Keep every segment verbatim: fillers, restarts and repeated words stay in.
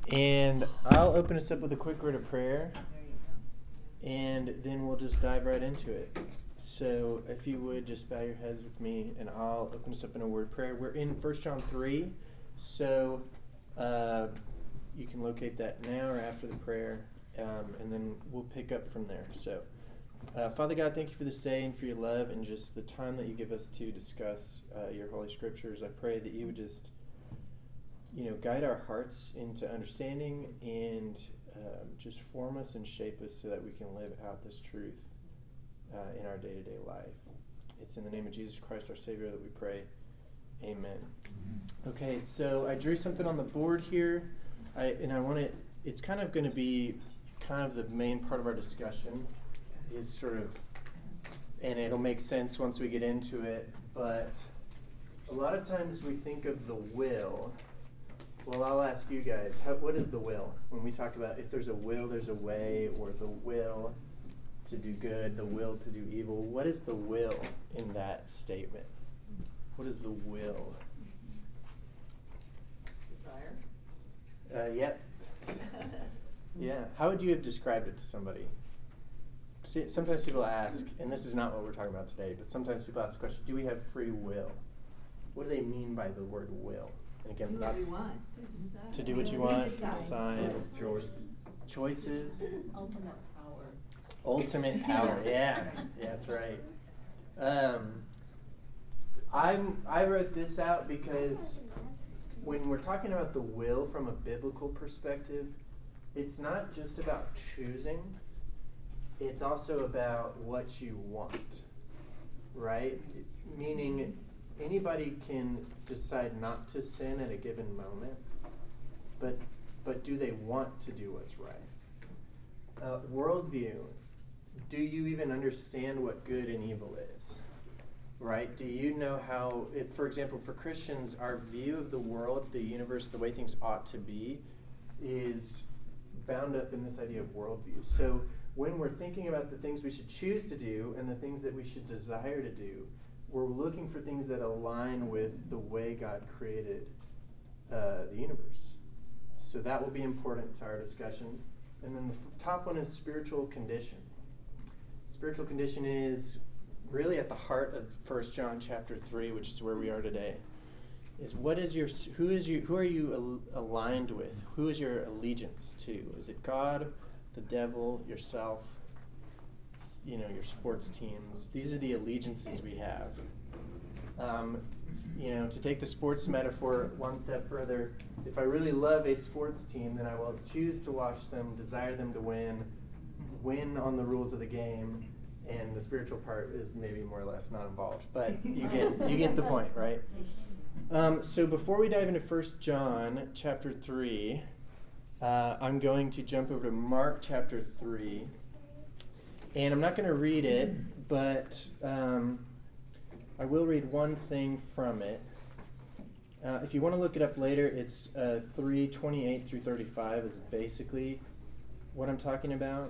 And I'll open us up with a quick word of prayer, and then we'll just dive right into it. So if you would just bow your heads with me, and I'll open us up in a word of prayer. We're in First John three, so uh, you can locate that now or after the prayer, um, and then we'll pick up from there. So uh, Father God, thank you for this day and for your love and just the time that you give us to discuss uh, your Holy Scriptures. I pray that you would just you know, guide our hearts into understanding and um, just form us and shape us so that we can live out this truth uh, in our day-to-day life. It's in the name of Jesus Christ, our Savior, that we pray. Amen. Okay, so I drew something on the board here, I, and I want to, it's kind of going to be kind of the main part of our discussion is sort of, and it'll make sense once we get into it, but a lot of times we think of the will. Well, I'll ask you guys, how, what is the will? When we talk about if there's a will, there's a way, or the will to do good, the will to do evil, what is the will in that statement? What is the will? Desire? Uh, yep. Yeah. How would you have described it to somebody? See, sometimes people ask, and this is not what we're talking about today, but sometimes people ask the question, do we have free will? What do they mean by the word will? And again, Do what we want. to do what you want, decide, Choice. choices, Ultimate power. ultimate power. Yeah, yeah, that's right. Um, I'm I wrote this out because when we're talking about the will from a biblical perspective, it's not just about choosing. It's also about what you want, right? Meaning, anybody can decide not to sin at a given moment, but but do they want to do what's right? Uh, worldview, do you even understand what good and evil is? Right? Do you know how, it, for example, for Christians, our view of the world, the universe, the way things ought to be, is bound up in this idea of worldview. So when we're thinking about the things we should choose to do and the things that we should desire to do, we're looking for things that align with the way God created uh, the universe. So that will be important to our discussion. And then the f- top one is spiritual condition. Spiritual condition is really at the heart of First John chapter three, which is where we are today. Is what is your who is you who are you al- aligned with? Who is your allegiance to? Is it God, the devil, yourself? You know, your sports teams. These are the allegiances we have. Um, you know, to take the sports metaphor one step further, if I really love a sports team, then I will choose to watch them, desire them to win, win on the rules of the game, and the spiritual part is maybe more or less not involved. But you get you get the point, right? Um, so before we dive into First John chapter three, uh, I'm going to jump over to Mark chapter three. And I'm not going to read it, but um, I will read one thing from it. Uh, if you want to look it up later, it's uh, three twenty-eight through thirty-five is basically what I'm talking about.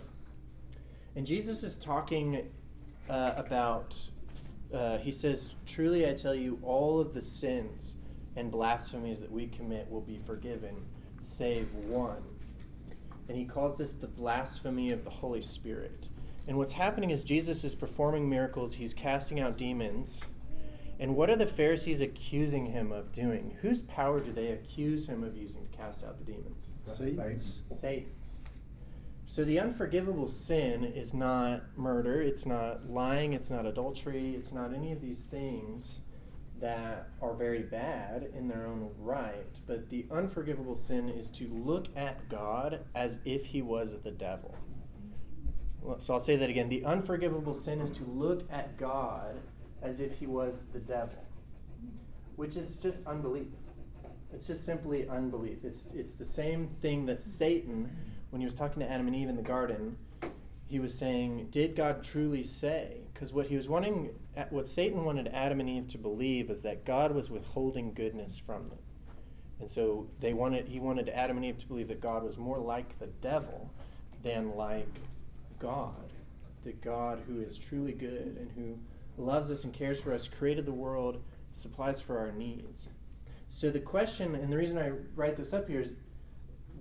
And Jesus is talking uh, about, uh, he says, "Truly I tell you, all of the sins and blasphemies that we commit will be forgiven, save one." And he calls this the blasphemy of the Holy Spirit. And what's happening is Jesus is performing miracles. He's casting out demons. And what are the Pharisees accusing him of doing? Whose power do they accuse him of using to cast out the demons? Satan's. Satan's. So the unforgivable sin is not murder. It's not lying. It's not adultery. It's not any of these things that are very bad in their own right. But the unforgivable sin is to look at God as if he was the devil. So I'll say that again. The unforgivable sin is to look at God as if he was the devil, which is just unbelief. It's just simply unbelief. It's it's the same thing that Satan, when he was talking to Adam and Eve in the garden, he was saying, did God truly say? Because what he was wanting, what Satan wanted Adam and Eve to believe is that God was withholding goodness from them. And so they wanted he wanted Adam and Eve to believe that God was more like the devil than like God, the God who is truly good and who loves us and cares for us, created the world, supplies for our needs. So the question, and the reason I write this up here is,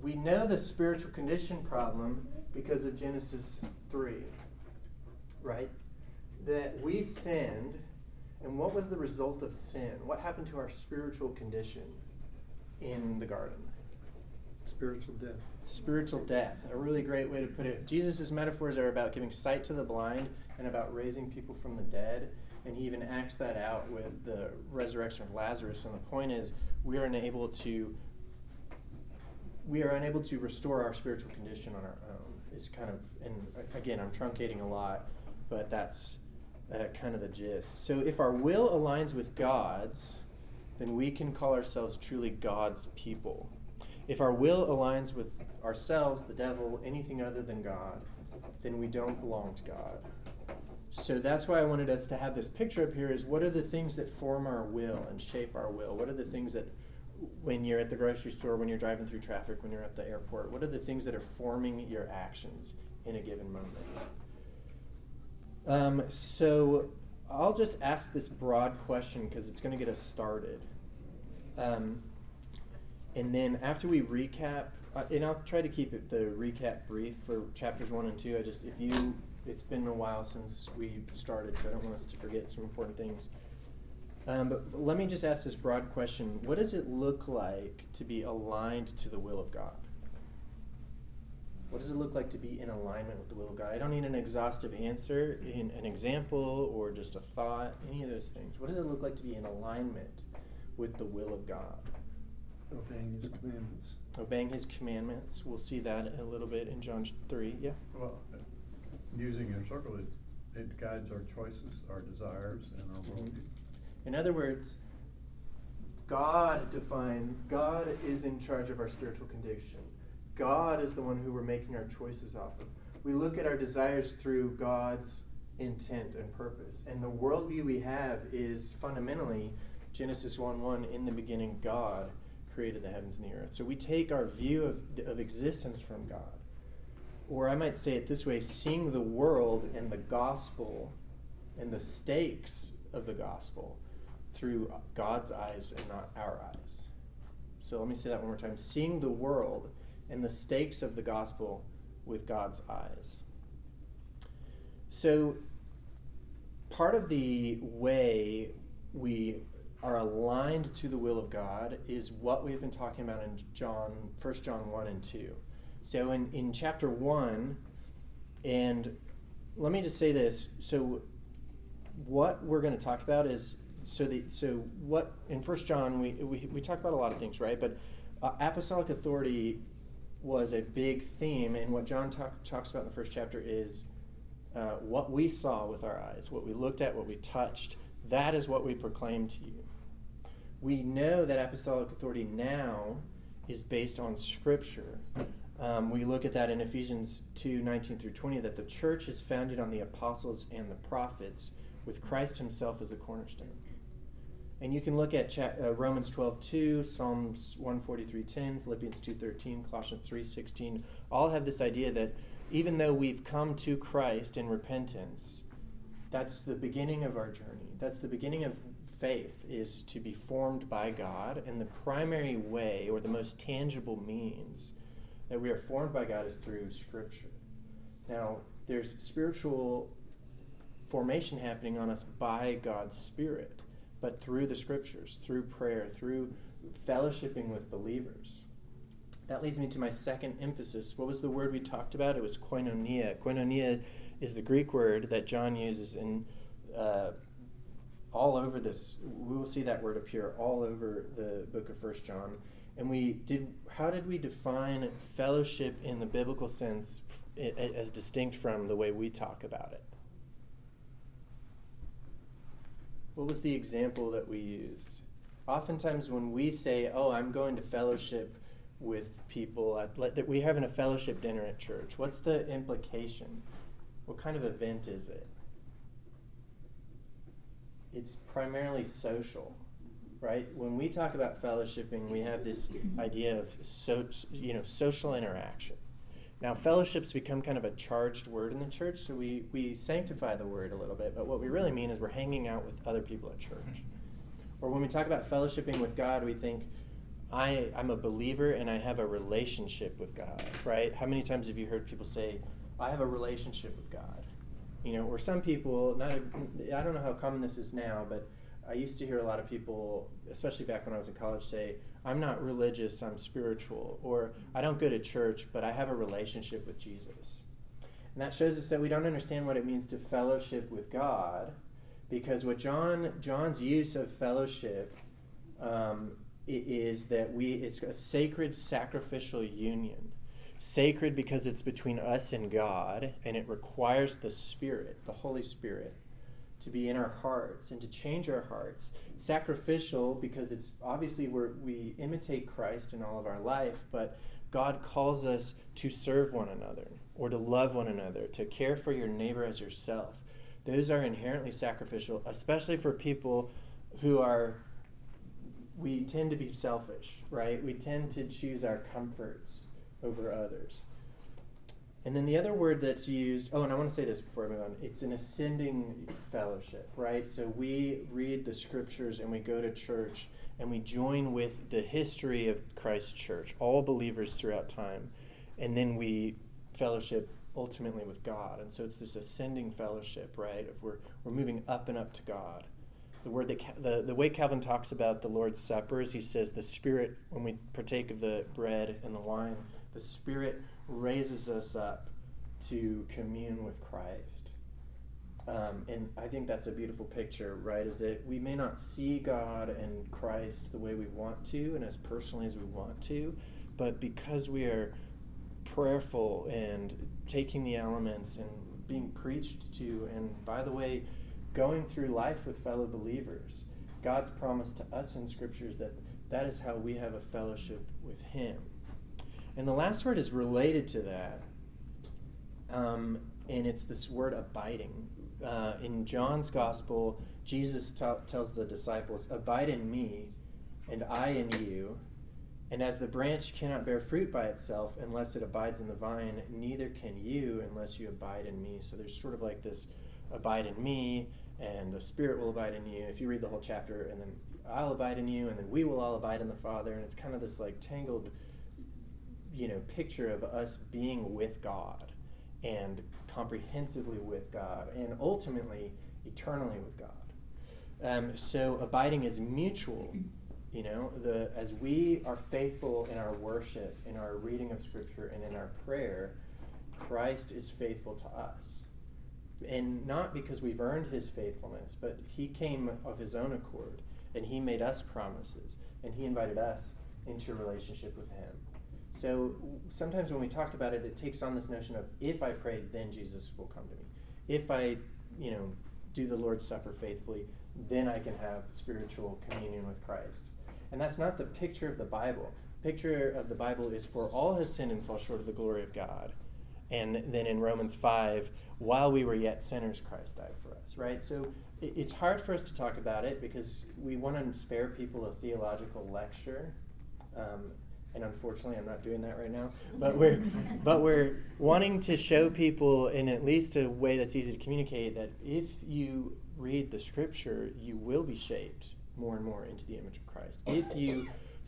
we know the spiritual condition problem because of Genesis three, right? That we sinned, and what was the result of sin? What happened to our spiritual condition in the garden? Spiritual death. Spiritual death, a really great way to put it. Jesus' metaphors are about giving sight to the blind and about raising people from the dead, and he even acts that out with the resurrection of Lazarus. And the point is, we are unable to we are unable to restore our spiritual condition on our own. It's kind of, and again, I'm truncating a lot, but that's uh, kind of the gist. So if our will aligns with God's, then we can call ourselves truly God's people. If our will aligns with ourselves, the devil, anything other than God, then we don't belong to God. So that's why I wanted us to have this picture up here is what are the things that form our will and shape our will? What are the things that when you're at the grocery store, when you're driving through traffic, when you're at the airport, what are the things that are forming your actions in a given moment? Um, so I'll just ask this broad question because it's going to get us started. Um, and then after we recap, uh, and I'll try to keep it the recap brief for chapters one and two. I just, if you, it's been a while since we started, so I don't want us to forget some important things. Um, but let me just ask this broad question. What does it look like to be aligned to the will of God? What does it look like to be in alignment with the will of God? I don't need an exhaustive answer, in an example, or just a thought, any of those things. What does it look like to be in alignment with the will of God? Obeying his commandments. Obeying his commandments. We'll see that a little bit in John three. Yeah? Well, using your circle, it, it guides our choices, our desires, and our worldview. Mm-hmm. In other words, God defined, God is in charge of our spiritual condition. God is the one who we're making our choices off of. We look at our desires through God's intent and purpose. And the worldview we have is fundamentally Genesis one one, in the beginning God created the heavens and the earth. So we take our view of, of existence from God. Or I might say it this way, seeing the world and the gospel and the stakes of the gospel through God's eyes and not our eyes. So let me say that one more time. Seeing the world and the stakes of the gospel with God's eyes. So part of the way we are aligned to the will of God is what we've been talking about in John, First John one and two. So in, in chapter one, and let me just say this. So what we're going to talk about is So the so what in First John we, we we talk about a lot of things, right? But uh, apostolic authority was a big theme, and what John talk, talks about in the first chapter is uh, what we saw with our eyes, what we looked at, what we touched. That is what we proclaim to you. We know that apostolic authority now is based on Scripture. Um, we look at that in Ephesians two nineteen through twenty, that the church is founded on the apostles and the prophets, with Christ himself as a cornerstone. And you can look at cha- uh, Romans twelve two, Psalms one forty-three ten, Philippians two thirteen, Colossians three sixteen, all have this idea that even though we've come to Christ in repentance, that's the beginning of our journey. That's the beginning of faith, is to be formed by God. And the primary way, or the most tangible means that we are formed by God is through Scripture. Now, there's spiritual formation happening on us by God's Spirit, but through the Scriptures, through prayer, through fellowshipping with believers. That leads me to my second emphasis. What was the word we talked about? It was koinonia. Koinonia is the Greek word that John uses in uh, all over this. We will see that word appear all over the book of First John. And we did. How did we define fellowship in the biblical sense as distinct from the way we talk about it? What was the example that we used? Oftentimes when we say, oh, I'm going to fellowship with people, at, that we're having a fellowship dinner at church, what's the implication? What kind of event is it? It's primarily social, right? When we talk about fellowshipping, we have this idea of so, you know, social interaction. Now, fellowships become kind of a charged word in the church, so we, we sanctify the word a little bit, but what we really mean is we're hanging out with other people at church. Or when we talk about fellowshipping with God, we think, I, I'm a believer and I have a relationship with God, right? How many times have you heard people say, I have a relationship with God? You know, or some people, not, I don't know how common this is now, but I used to hear a lot of people, especially back when I was in college, say, I'm not religious, I'm spiritual, or I don't go to church, but I have a relationship with Jesus. And that shows us that we don't understand what it means to fellowship with God, because what John John's use of fellowship um, is that we it's a sacred sacrificial union. Sacred because it's between us and God, and it requires the Spirit, the Holy Spirit, to be in our hearts and to change our hearts. Sacrificial because it's obviously where we imitate Christ in all of our life, but God calls us to serve one another or to love one another, to care for your neighbor as yourself. Those are inherently sacrificial, especially for people who are, we tend to be selfish, right? We tend to choose our comforts over others. And then the other word that's used, oh, and I want to say this before I move on, it's an ascending fellowship, right? So we read the scriptures and we go to church and we join with the history of Christ's church, all believers throughout time, and then we fellowship ultimately with God. And so it's this ascending fellowship, right? If we're we're moving up and up to God. The word that the the way Calvin talks about the Lord's Supper is he says the Spirit, when we partake of the bread and the wine, the Spirit raises us up to commune with Christ. Um, and I think that's a beautiful picture, right? Is that we may not see God and Christ the way we want to and as personally as we want to, but because we are prayerful and taking the elements and being preached to, and by the way, going through life with fellow believers, God's promise to us in scriptures that that is how we have a fellowship with Him. And the last word is related to that, um, and it's this word abiding. Uh, in John's Gospel, Jesus t- tells the disciples, abide in me, and I in you. And as the branch cannot bear fruit by itself unless it abides in the vine, neither can you unless you abide in me. So there's sort of like this abide in me, and the Spirit will abide in you. If you read the whole chapter, and then I'll abide in you, and then we will all abide in the Father. And it's kind of this like tangled, you know, picture of us being with God and comprehensively with God and ultimately eternally with God. Um, so abiding is mutual. You know, the as we are faithful in our worship, in our reading of Scripture, and in our prayer, Christ is faithful to us. And not because we've earned His faithfulness, but He came of His own accord, and He made us promises, and He invited us into a relationship with Him. So sometimes when we talk about it, it takes on this notion of, if I pray, then Jesus will come to me. If I, you know, do the Lord's Supper faithfully, then I can have spiritual communion with Christ. And that's not the picture of the Bible. The picture of the Bible is, for all have sinned and fall short of the glory of God. And then in Romans five, while we were yet sinners, Christ died for us, right? So it, it's hard for us to talk about it because we want to spare people a theological lecture. Um, and unfortunately, I'm not doing that right now. But we're, but we're wanting to show people in at least a way that's easy to communicate that if you read the Scripture, you will be shaped more and more into the image of Christ. If you,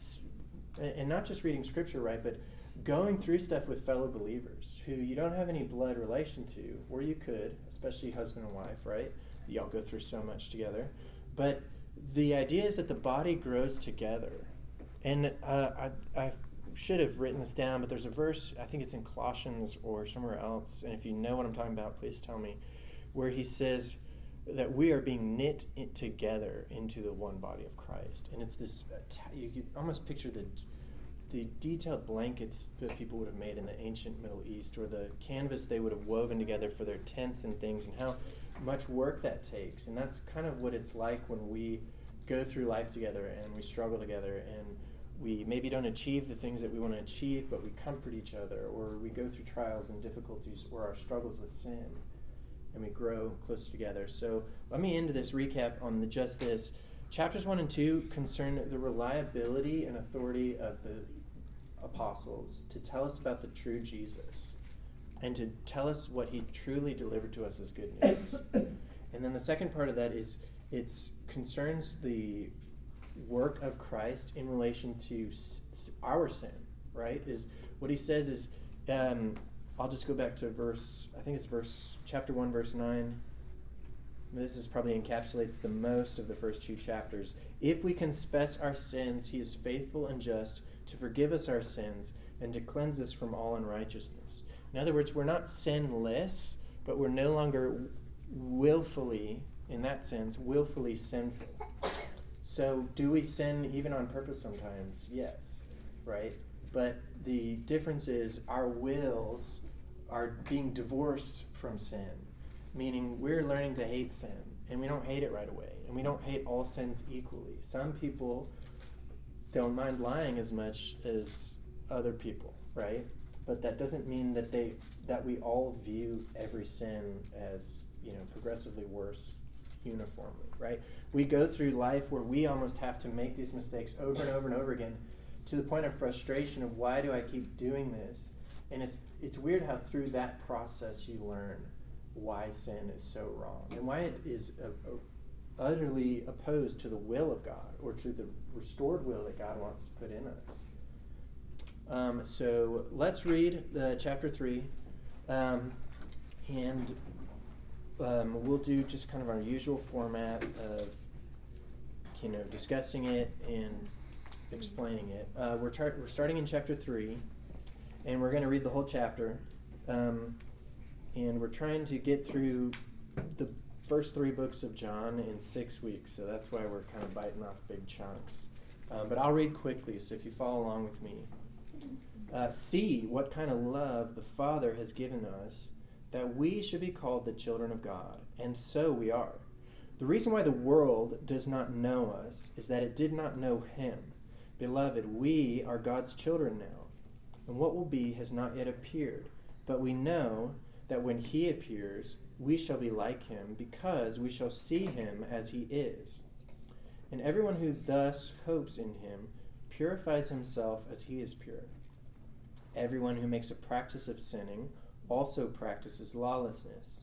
and not just reading Scripture, right, but going through stuff with fellow believers who you don't have any blood relation to, or you could, especially husband and wife, right? Y'all go through so much together. But the idea is that the body grows together. And uh, I, I should have written this down, but there's a verse, I think it's in Colossians or somewhere else, and if you know what I'm talking about, please tell me, where he says that we are being knit in together into the one body of Christ. And it's this, you could almost picture the the detailed blankets that people would have made in the ancient Middle East, or the canvas they would have woven together for their tents and things, and how much work that takes. And that's kind of what it's like when we go through life together and we struggle together, and we maybe don't achieve the things that we want to achieve, but we comfort each other, or we go through trials and difficulties or our struggles with sin, and we grow close together. So let me end this recap on the just this. Chapters one and two concern the reliability and authority of the apostles to tell us about the true Jesus and to tell us what he truly delivered to us as good news. And then the second part of that is it concerns the work of Christ in relation to s- s- our sin, right? Is what he says is, um, I'll just go back to verse, I think it's verse, chapter one, verse nine. This is probably encapsulates the most of the first two chapters. If we confess our sins, he is faithful and just to forgive us our sins and to cleanse us from all unrighteousness. In other words, we're not sinless, but we're no longer willfully, in that sense, willfully sinful. So do we sin even on purpose sometimes? Yes, right? But the difference is our wills are being divorced from sin, meaning we're learning to hate sin, and we don't hate it right away, and we don't hate all sins equally. Some people don't mind lying as much as other people, right? But that doesn't mean that they that we all view every sin as, you know, progressively worse uniformly, right? We go through life where we almost have to make these mistakes over and over and over again to the point of frustration of why do I keep doing this? And it's it's weird how through that process you learn why sin is so wrong and why it is a, a utterly opposed to the will of God or to the restored will that God wants to put in us. Um, so let's read uh, chapter three, um, and um, we'll do just kind of our usual format of, you know, discussing it and explaining it. Uh, we're, tar- we're starting in chapter three, and we're going to read the whole chapter, um, and we're trying to get through the first three books of John in six weeks, so that's why we're kind of biting off big chunks. Um, but I'll read quickly, so if you follow along with me. Uh, see what kind of love the Father has given us, that we should be called the children of God, and so we are. The reason why the world does not know us is that it did not know him. Beloved, we are God's children now, and what will be has not yet appeared, but we know that when he appears, we shall be like him, because we shall see him as he is. And everyone who thus hopes in him purifies himself as he is pure. Everyone who makes a practice of sinning also practices lawlessness.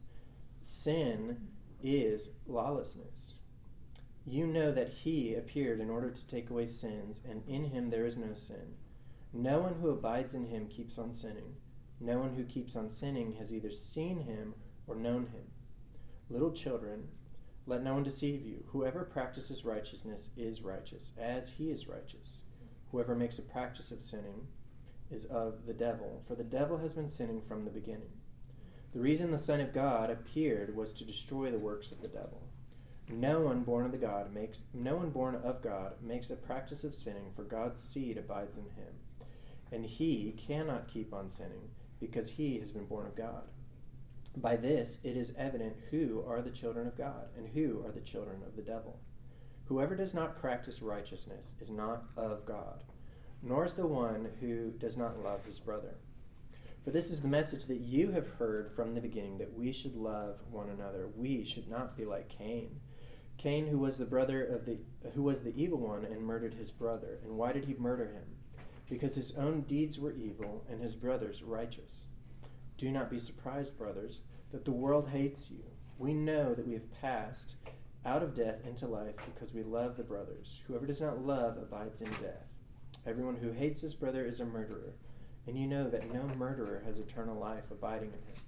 Sin is lawlessness. You know that he appeared in order to take away sins, and in him there is no sin. No one who abides in him keeps on sinning. No one who keeps on sinning has either seen him or known him. Little children, let no one deceive you. Whoever practices righteousness is righteous, as he is righteous. Whoever makes a practice of sinning is of the devil, for the devil has been sinning from the beginning. The reason the Son of God appeared was to destroy the works of the devil. No one born of the God makes no one born of God makes a practice of sinning, for God's seed abides in him, and he cannot keep on sinning, because he has been born of God. By this it is evident who are the children of God and who are the children of the devil. Whoever does not practice righteousness is not of God, nor is the one who does not love his brother. For this is the message that you have heard from the beginning, that we should love one another. We should not be like Cain. Cain, who was the brother of the who was the evil one and murdered his brother. And why did he murder him? Because his own deeds were evil and his brother's righteous. Do not be surprised, brothers, that the world hates you. We know that we have passed out of death into life because we love the brothers. Whoever does not love abides in death. Everyone who hates his brother is a murderer, and you know that no murderer has eternal life abiding in him.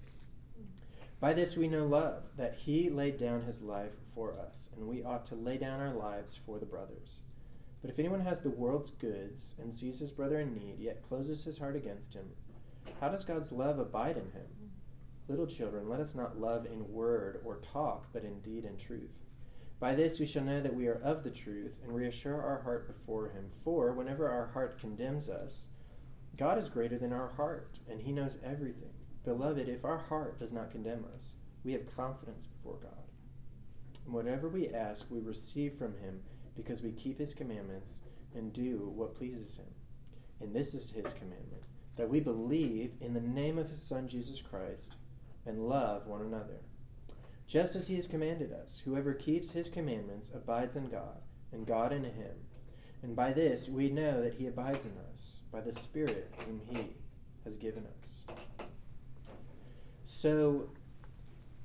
By this we know love, that he laid down his life for us, and we ought to lay down our lives for the brothers. But if anyone has the world's goods and sees his brother in need, yet closes his heart against him, how does God's love abide in him? Little children, let us not love in word or talk, but in deed and truth. By this we shall know that we are of the truth, and reassure our heart before him. For whenever our heart condemns us, God is greater than our heart, and he knows everything. Beloved, if our heart does not condemn us, we have confidence before God. And whatever we ask, we receive from him, because we keep his commandments and do what pleases him. And this is his commandment, that we believe in the name of his Son, Jesus Christ, and love one another. Just as he has commanded us, whoever keeps his commandments abides in God, and God in him. And by this we know that he abides in us, by the Spirit whom he has given us. So,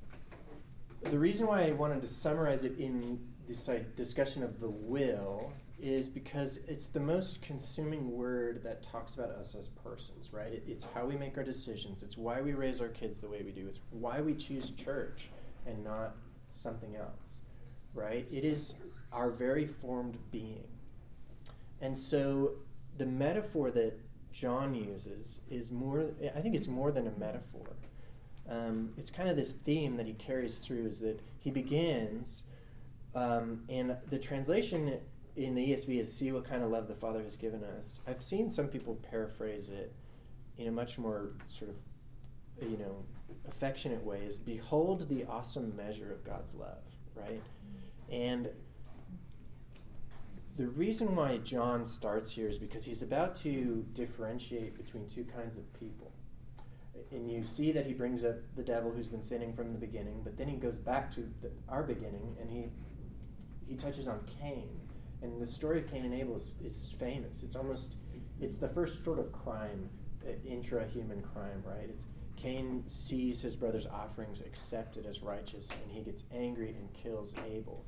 the reason why I wanted to summarize it in this like, discussion of the will is because it's the most consuming word that talks about us as persons, right? It, it's how we make our decisions. It's why we raise our kids the way we do. It's why we choose church and not something else, right? It is our very formed being. And so the metaphor that John uses is more, I think it's more than a metaphor. Um, it's kind of this theme that he carries through, is that he begins, um, and the translation in the E S V is, see what kind of love the Father has given us. I've seen some people paraphrase it in a much more sort of, you know, affectionate way, is behold the awesome measure of God's love, right? And the reason why John starts here is because he's about to differentiate between two kinds of people. And you see that he brings up the devil who's been sinning from the beginning, but then he goes back to the, our beginning, and he he touches on Cain. And the story of Cain and Abel is, is famous. It's almost, it's the first sort of crime, uh, intra-human crime, right? It's Cain sees his brother's offerings accepted as righteous, and he gets angry and kills Abel.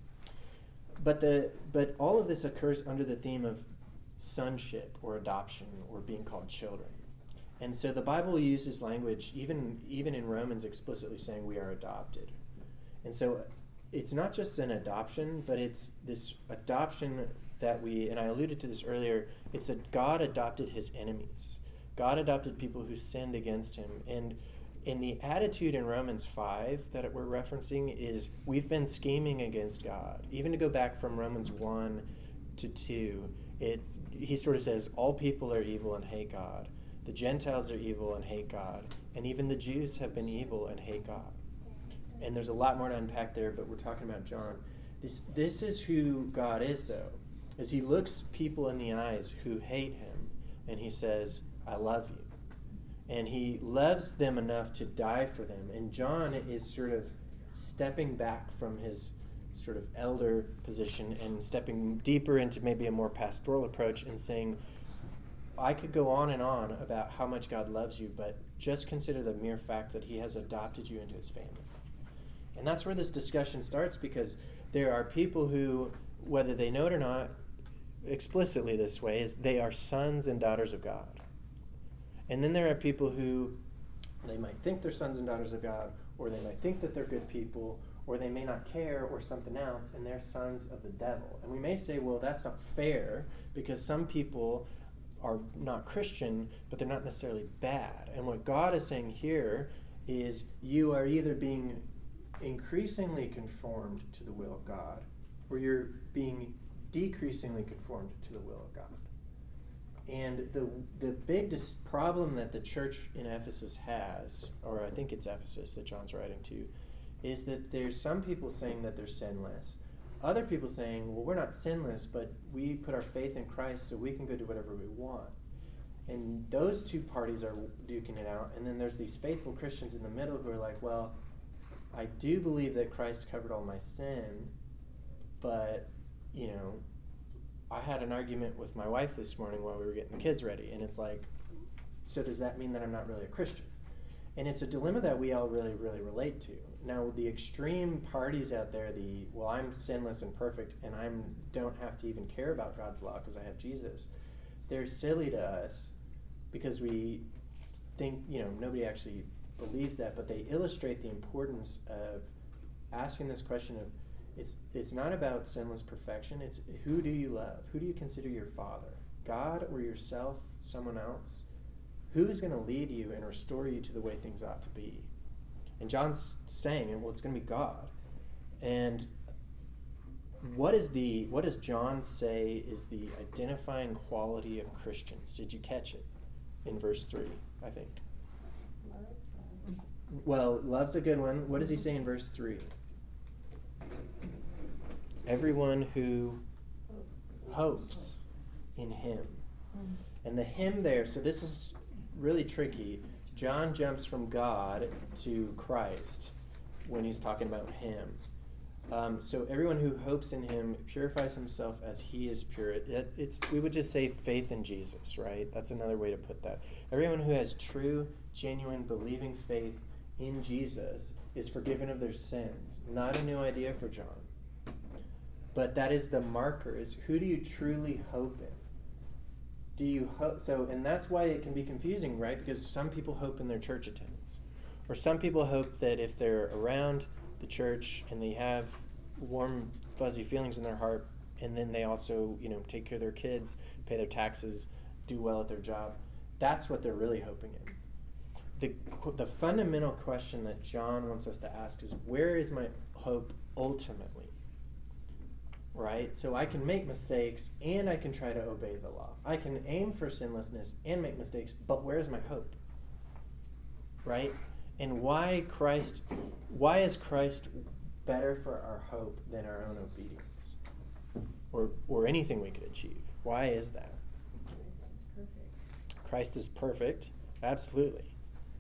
But the but all of this occurs under the theme of sonship or adoption or being called children. And so the Bible uses language, even even in Romans, explicitly saying we are adopted. And so it's not just an adoption, but it's this adoption that we, and I alluded to this earlier, it's that God adopted his enemies. God adopted people who sinned against him. And in the attitude in Romans five that we're referencing is we've been scheming against God. Even to go back from Romans one to two, it's, he sort of says all people are evil and hate God. The Gentiles are evil and hate God. And even the Jews have been evil and hate God. And there's a lot more to unpack there, but we're talking about John. This, this is who God is, though, is he looks people in the eyes who hate him, and he says, I love you. And he loves them enough to die for them. And John is sort of stepping back from his sort of elder position and stepping deeper into maybe a more pastoral approach and saying, I could go on and on about how much God loves you, but just consider the mere fact that he has adopted you into his family. And that's where this discussion starts, because there are people who, whether they know it or not, explicitly this way, is they are sons and daughters of God. And then there are people who, they might think they're sons and daughters of God, or they might think that they're good people, or they may not care, or something else, and they're sons of the devil. And we may say, well, that's not fair, because some people are not Christian, but they're not necessarily bad. And what God is saying here is you are either being increasingly conformed to the will of God, or you're being decreasingly conformed to the will of God. And the the big dis- problem that the church in Ephesus has, or I think it's Ephesus that John's writing to, is that there's some people saying that they're sinless. Other people saying, well, we're not sinless, but we put our faith in Christ so we can go do whatever we want. And those two parties are duking it out. And then there's these faithful Christians in the middle who are like, well, I do believe that Christ covered all my sin, but, you know, I had an argument with my wife this morning while we were getting the kids ready, and it's like, so does that mean that I'm not really a Christian? And it's a dilemma that we all really, really relate to. Now, the extreme parties out there, the, well, I'm sinless and perfect, and I don't have to even care about God's law because I have Jesus, they're silly to us because we think, you know, nobody actually believes that, but they illustrate the importance of asking this question of, It's it's not about sinless perfection. It's who do you love? Who do you consider your father? God or yourself, someone else? Who is going to lead you and restore you to the way things ought to be? And John's saying, well, it's going to be God. And what is the what does John say is the identifying quality of Christians? Did you catch it in verse three, I think? Well, love's a good one. What does he say in verse three? Everyone who hopes in him. And the him there, so this is really tricky. John jumps from God to Christ when he's talking about him. Um, so everyone who hopes in him purifies himself as he is pure. It, it's we would just say faith in Jesus, right? That's another way to put that. Everyone who has true, genuine, believing faith in Jesus is forgiven of their sins. Not a new idea for John. but that is the marker, is who do you truly hope in? Do you hope, so, and that's why it can be confusing, right? Because some people hope in their church attendance. Or some people hope that if they're around the church and they have warm, fuzzy feelings in their heart, and then they also, you know, take care of their kids, pay their taxes, do well at their job, that's what they're really hoping in. The, the fundamental question that John wants us to ask is, where is my hope ultimately? Right? So I can make mistakes and I can try to obey the law. I can aim for sinlessness and make mistakes, but where's my hope? Right? And why Christ, why is Christ better for our hope than our own obedience? Or or anything we could achieve? Why is that? Christ is perfect. Christ is perfect. Absolutely.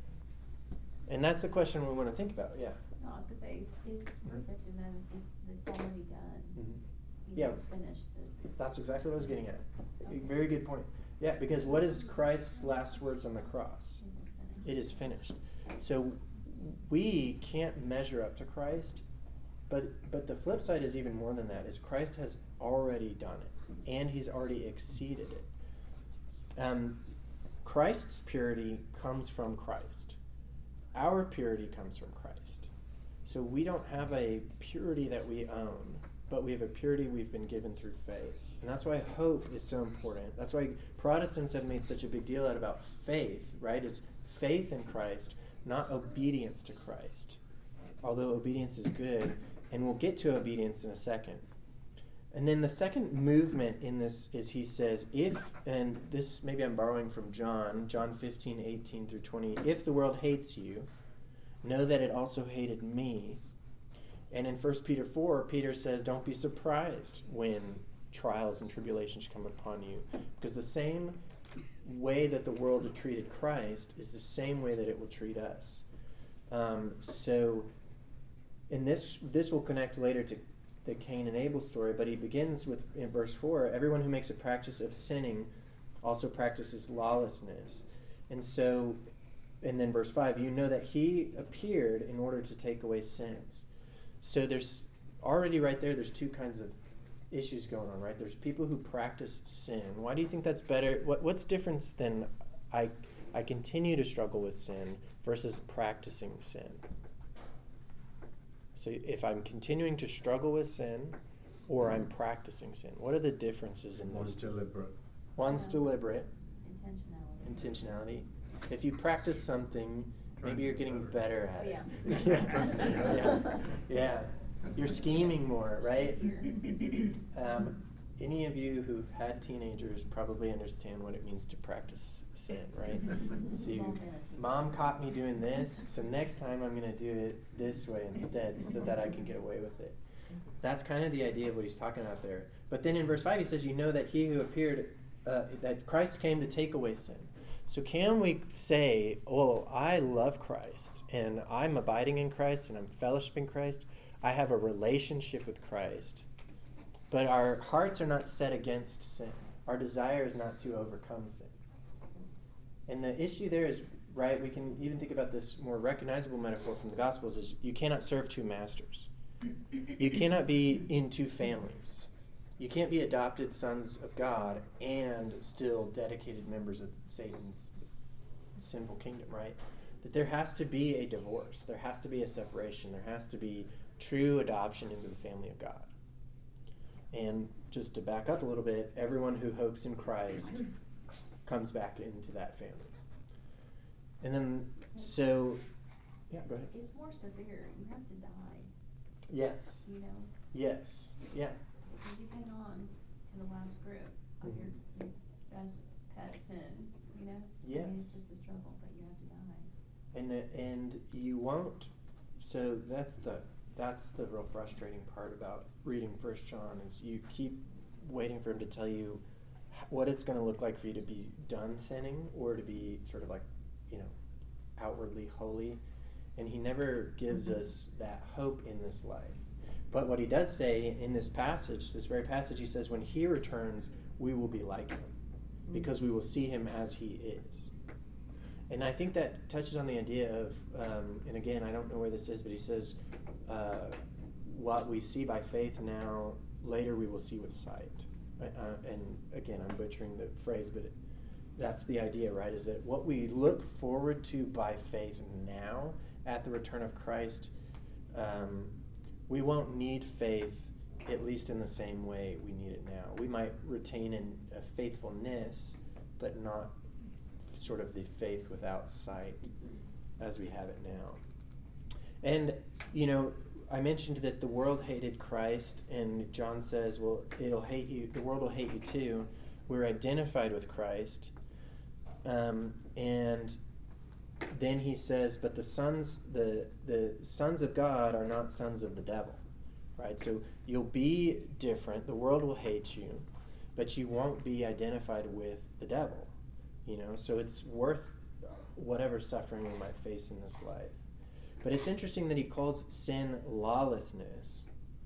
And that's the question we want to think about, yeah. No, I was gonna say, it's perfect and then it's, it's already done. Mm-hmm. You Yeah. know, it's finished. The, That's exactly what I was getting at. Okay. Very good point. Yeah, because what is Christ's last words on the cross? it is finished. It is finished. So we can't measure up to Christ, but but the flip side is even more than that, is Christ has already done it, and he's already exceeded it. Um, Christ's purity comes from Christ. Our purity comes from Christ. So we don't have a purity that we own, but we have a purity we've been given through faith. And that's why hope is so important. That's why Protestants have made such a big deal out about faith, right? It's faith in Christ, not obedience to Christ. Although obedience is good, and we'll get to obedience in a second. And then the second movement in this is he says, if, and this maybe I'm borrowing from John, John fifteen, eighteen through twenty, if the world hates you, know that it also hated me. And in First Peter four, Peter says, don't be surprised when trials and tribulations come upon you, because the same way that the world had treated Christ is the same way that it will treat us. Um, so, and this this will connect later to the Cain and Abel story, but he begins with, in verse four, everyone who makes a practice of sinning also practices lawlessness. And so, and then verse five, you know that he appeared in order to take away sins. So there's already right there, there's two kinds of issues going on, right? There's people who practice sin. Why do you think that's better? What What's difference than I, I continue to struggle with sin versus practicing sin? So if I'm continuing to struggle with sin or I'm practicing sin, what are the differences in One's those two? deliberate. One's Yeah. deliberate, Intentionality. intentionality. If you practice something, maybe you're getting better at Oh, it. yeah. yeah. Yeah. You're scheming more, right? Here. Um, any of you who've had teenagers probably understand what it means to practice sin, right? So you, mom caught me doing this, so next time I'm going to do it this way instead so that I can get away with it. That's kind of the idea of what he's talking about there. But then in verse five he says, you know that he who appeared, uh, that Christ came to take away sin. So can we say, oh, I love Christ, and I'm abiding in Christ, and I'm fellowshipping in Christ, I have a relationship with Christ, but our hearts are not set against sin. Our desire is not to overcome sin. And the issue there is, right, we can even think about this more recognizable metaphor from the Gospels, is you cannot serve two masters. You cannot be in two families. You can't be adopted sons of God and still dedicated members of Satan's sinful kingdom, right? That there has to be a divorce. There has to be a separation. There has to be true adoption into the family of God. And just to back up a little bit, everyone who hopes in Christ comes back into that family. And then, so, yeah, go ahead. It's more severe. You have to die, Yes, you know, yes, yeah. because you hang on to the last grip of your, your as past sin, you know? I mean, Yes. it's just a struggle, but you have to die. And it- and you won't. So that's the that's the real frustrating part about reading First John, is you keep waiting for him to tell you h- what it's going to look like for you to be done sinning or to be sort of like, you know, outwardly holy, and he never gives us that hope in this life. But what he does say in this passage, this very passage, he says, when he returns, we will be like him, because we will see him as he is. And I think that touches on the idea of, um, and again, I don't know where this is, but he says, uh, what we see by faith now later we will see with sight. Uh, and again, I'm butchering the phrase, but it, that's the idea, right? Is that what we look forward to by faith now at the return of Christ, um, we won't need faith, at least in the same way we need it now. We might retain in a faithfulness, but not sort of the faith without sight as we have it now. And, you know, I mentioned that the world hated Christ, and John says, well, it'll hate you, the world will hate you too. We're identified with Christ. Um, and then he says, but the sons, the, the sons of God are not sons of the devil, right? So you'll be different. The world will hate you, but you won't be identified with the devil, you know? So it's worth whatever suffering we might face in this life. But it's interesting that he calls sin lawlessness.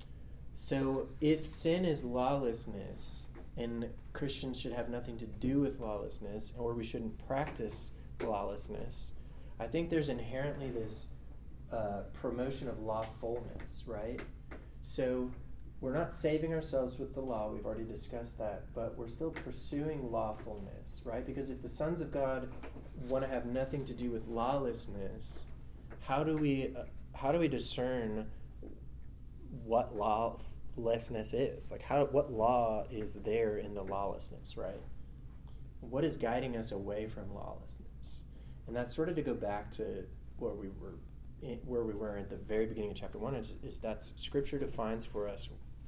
So if sin is lawlessness, and Christians should have nothing to do with lawlessness, or we shouldn't practice lawlessness, I think there's inherently this uh, promotion of lawfulness, right? So we're not saving ourselves with the law, we've already discussed that, but we're still pursuing lawfulness, right? Because if the sons of God want to have nothing to do with lawlessness, how do we uh, how do we discern what lawlessness is? Like, how what law is there in the lawlessness, right? What is guiding us away from lawlessness? And that's sort of to go back to where we were in, where we were at the very beginning of chapter one, is, is that Scripture defines for us.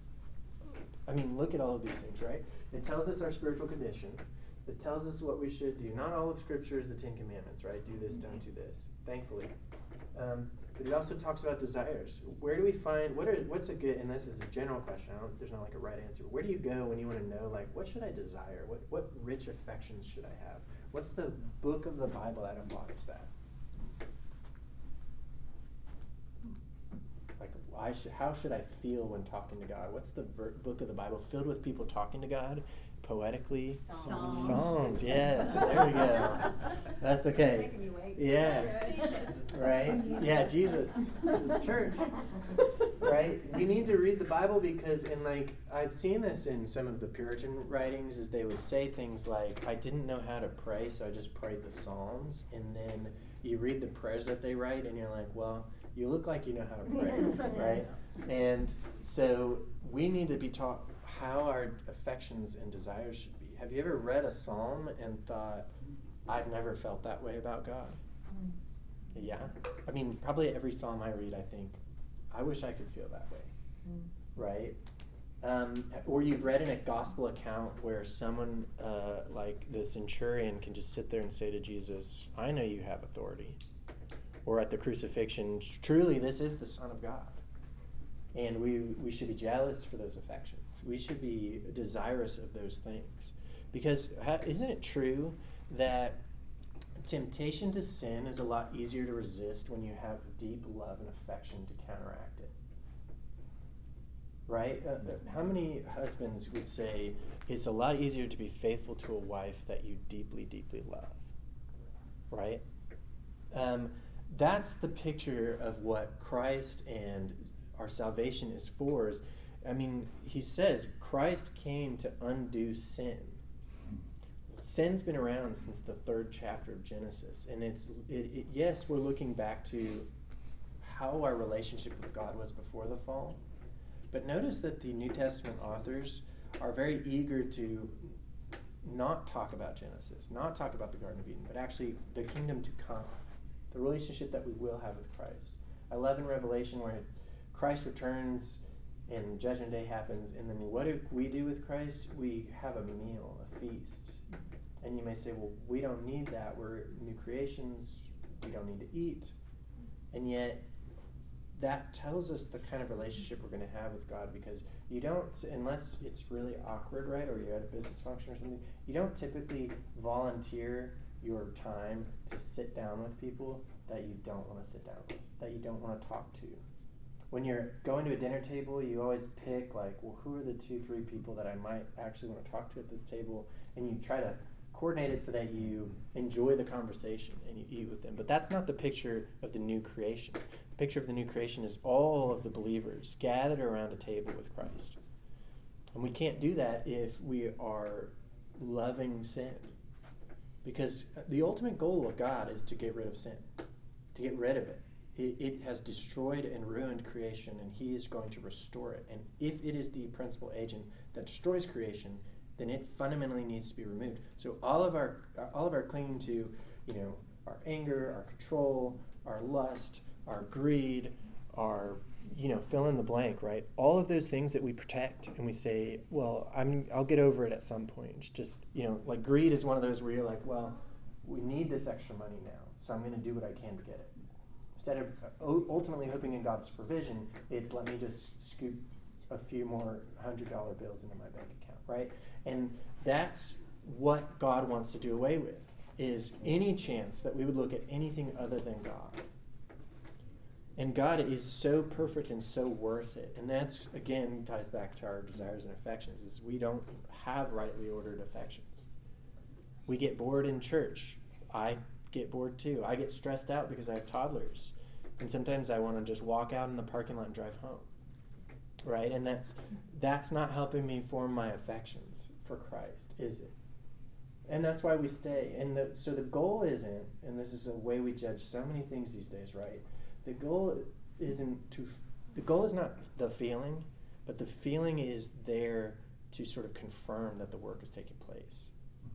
I mean, look at all of these things, right? It tells us our spiritual condition. It tells us what we should do. Not all of Scripture is the Ten Commandments, right? Do this, don't do this, thankfully. Um, but it also talks about desires. Where do we find, what are, what's a good, and this is a general question, I don't, there's not like a right answer. Where do you go when you want to know, like, what should I desire? What what rich affections should I have? What's the book of the Bible that embodies that? Like, why should, how should I feel when talking to God? What's the ver- book of the Bible filled with people talking to God? Poetically? Psalms. Psalms, yes. There we go. That's okay. Just making you wait. Yeah. Jesus. Right? Yeah, Jesus. Jesus Church. Right? We need to read the Bible because, and like, I've seen this in some of the Puritan writings, is they would say things like, I didn't know how to pray, so I just prayed the Psalms. And then you read the prayers that they write, and you're like, well, you look like you know how to pray, right? And so we need to be taught how our affections and desires should be. Have you ever read a psalm and thought, I've never felt that way about God? Mm. Yeah. I mean, probably every psalm I read, I think, I wish I could feel that way. Mm. Right? Um, or you've read in a gospel account where someone, uh, like the centurion, can just sit there and say to Jesus, I know you have authority. Or at the crucifixion, truly this is the Son of God. And we we should be jealous for those affections. We should be desirous of those things. Because isn't it true that temptation to sin is a lot easier to resist when you have deep love and affection to counteract it? Right? Uh, how many husbands would say it's a lot easier to be faithful to a wife that you deeply, deeply love? Right? Um, that's the picture of what Christ and our salvation is for. Is, I mean, he says Christ came to undo sin. Sin's been around since the third chapter of Genesis, and it's it, it, yes, we're looking back to how our relationship with God was before the fall, but notice that the New Testament authors are very eager to not talk about Genesis, not talk about the Garden of Eden, but actually the kingdom to come, the relationship that we will have with Christ. I love in Revelation where Christ returns and Judgment Day happens, and then what do we do with Christ? We have a meal, a feast. And you may say, well, we don't need that. We're new creations. We don't need to eat. And yet, that tells us the kind of relationship we're going to have with God, because you don't, unless it's really awkward, right, or you're at a business function or something, you don't typically volunteer your time to sit down with people that you don't want to sit down with, that you don't want to talk to. When you're going to a dinner table, you always pick, like, well, who are the two, three people that I might actually want to talk to at this table, and you try to coordinate it so that you enjoy the conversation and you eat with them. But that's not the picture of the new creation. The picture of the new creation is all of the believers gathered around a table with Christ. And we can't do that if we are loving sin. Because the ultimate goal of God is to get rid of sin, to get rid of it. It, it has destroyed and ruined creation, and he is going to restore it. And if it is the principal agent that destroys creation, then it fundamentally needs to be removed. So all of our all of our clinging to, you know, our anger, our control, our lust, our greed, our, you know, fill in the blank, right? All of those things that we protect and we say, well, I'm I'll get over it at some point. It's just, you know, like greed is one of those where you're like, well, we need this extra money now, so I'm going to do what I can to get it. Instead of ultimately hoping in God's provision, it's let me just scoop a few more hundred dollar bills into my bank account, right? And that's what God wants to do away with, is any chance that we would look at anything other than God. And God is so perfect and so worth it. And that's, again, ties back to our desires and affections, is we don't have rightly ordered affections. We get bored in church. I get bored too. I get stressed out because I have toddlers. And sometimes I want to just walk out in the parking lot and drive home. Right? And that's that's not helping me form my affections for Christ, is it? And that's why we stay. And the, so the goal isn't, and this is a way we judge so many things these days, right? The goal isn't to, the goal is not the feeling, but the feeling is there to sort of confirm that the work is taking place,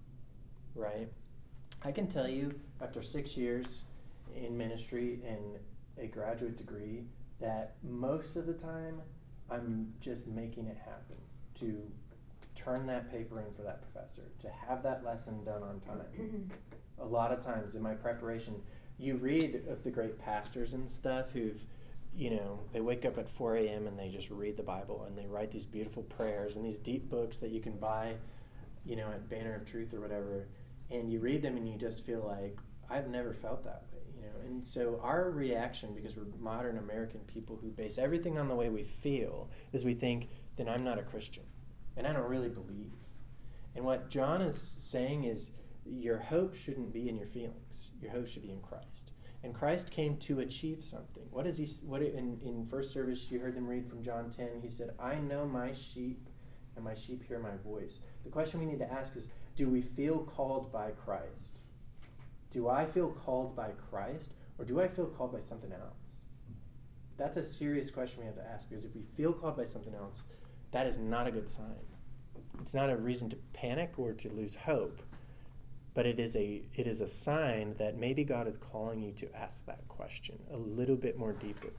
right? I can tell you, after six years in ministry and a graduate degree, that most of the time I'm just making it happen, to turn that paper in for that professor, to have that lesson done on time. A lot of times in my preparation, you read of the great pastors and stuff who've, you know, they wake up at four a.m. and they just read the Bible and they write these beautiful prayers and these deep books that you can buy, you know, at Banner of Truth or whatever. And you read them and you just feel like, I've never felt that way, you know. And so our reaction, because we're modern American people who base everything on the way we feel, is we think, then I'm not a Christian. And I don't really believe. And what John is saying is, your hope shouldn't be in your feelings. Your hope should be in Christ. And Christ came to achieve something. What is he? What in, in first service you heard them read from John ten? He said, I know my sheep, and my sheep hear my voice. The question we need to ask is, do we feel called by Christ? Do I feel called by Christ, or do I feel called by something else? That's a serious question we have to ask, because if we feel called by something else, that is not a good sign. It's not a reason to panic or to lose hope. But it is a it is a sign that maybe God is calling you to ask that question a little bit more deeply.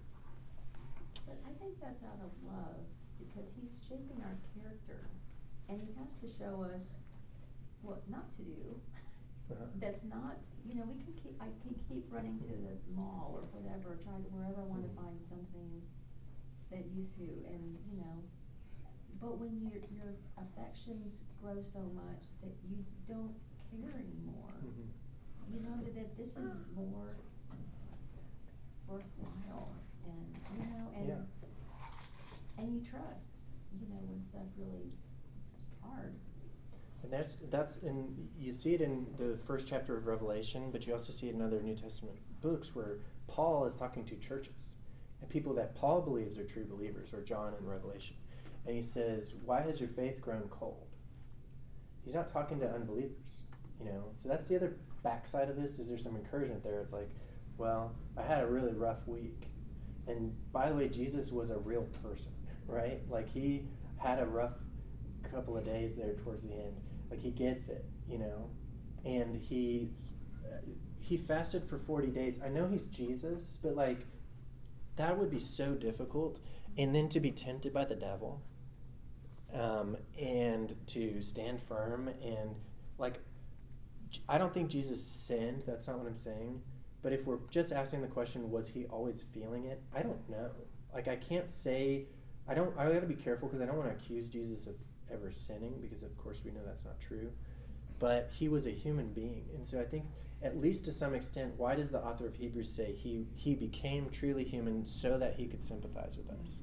But I think that's out of love, because he's shaping our character, and he has to show us what not to do. Uh-huh. That's not, you know, we can keep, I can keep running to the mall or whatever, try to, wherever I want to find something that you suit, and, you know, but when your, your affections grow so much that you don't care anymore, Mm-hmm. you know, that, that this is more worthwhile, and, you know, and, Yeah. and you trust, you know, when stuff really is hard. And that's that's in you see it in the first chapter of Revelation, but you also see it in other New Testament books where Paul is talking to churches and people that Paul believes are true believers, or John in Revelation. And he says, why has your faith grown cold? He's not talking to unbelievers, you know. So that's the other backside of this, is there's some encouragement there. It's like, well, I had a really rough week. And by the way, Jesus was a real person, right? Like, he had a rough couple of days there towards the end. Like, he gets it, you know. And he he fasted for forty days. I know he's Jesus, but like, that would be so difficult. And then to be tempted by the devil, um, and to stand firm, and like, I don't think Jesus sinned. That's not what I'm saying. But if we're just asking the question, was he always feeling it? I don't know. Like, I can't say. I don't. I got to be careful, because I don't want to accuse Jesus of ever sinning, because of course we know that's not true. But he was a human being, and so I think, at least to some extent, why does the author of Hebrews say he he became truly human so that he could sympathize with us?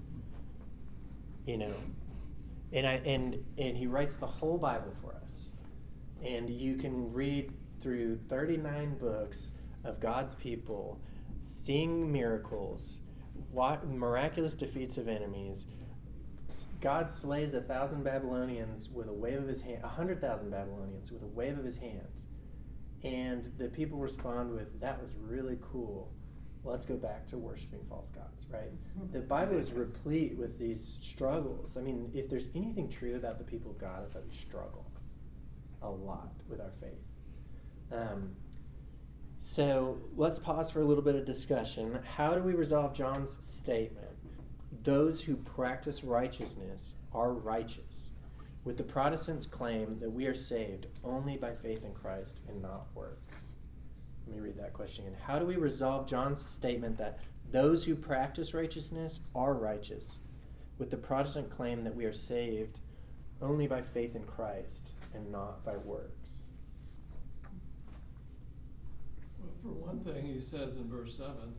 You know, and I and and he writes the whole Bible for us, and you can read through thirty-nine books of God's people seeing miracles, what miraculous defeats of enemies, God slays a thousand Babylonians with a wave of his hand, a hundred thousand Babylonians with a wave of his hands. And the people respond with, that was really cool. Let's go back to worshiping false gods, right? The Bible is replete with these struggles. I mean, if there's anything true about the people of God, it's that we struggle a lot with our faith. Um, so let's pause for a little bit of discussion. How do we resolve John's statement? Those who practice righteousness are righteous, with the Protestants' claim that we are saved only by faith in Christ and not works. Let me read that question again. How do we resolve John's statement that those who practice righteousness are righteous, with the Protestant claim that we are saved only by faith in Christ and not by works? Well, for one thing, he says in verse seven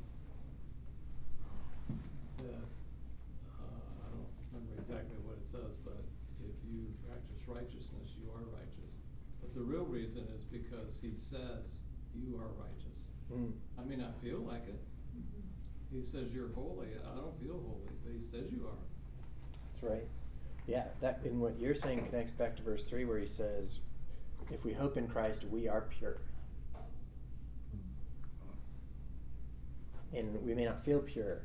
that, uh, I don't remember exactly what it says, but if you practice righteousness, you are righteous. But the real reason is because he says you are righteous. Mm. I may not feel like it. He says you're holy. I don't feel holy, but he says you are. That's right. Yeah, that and what you're saying connects back to verse three where he says, if we hope in Christ, we are pure. And we may not feel pure.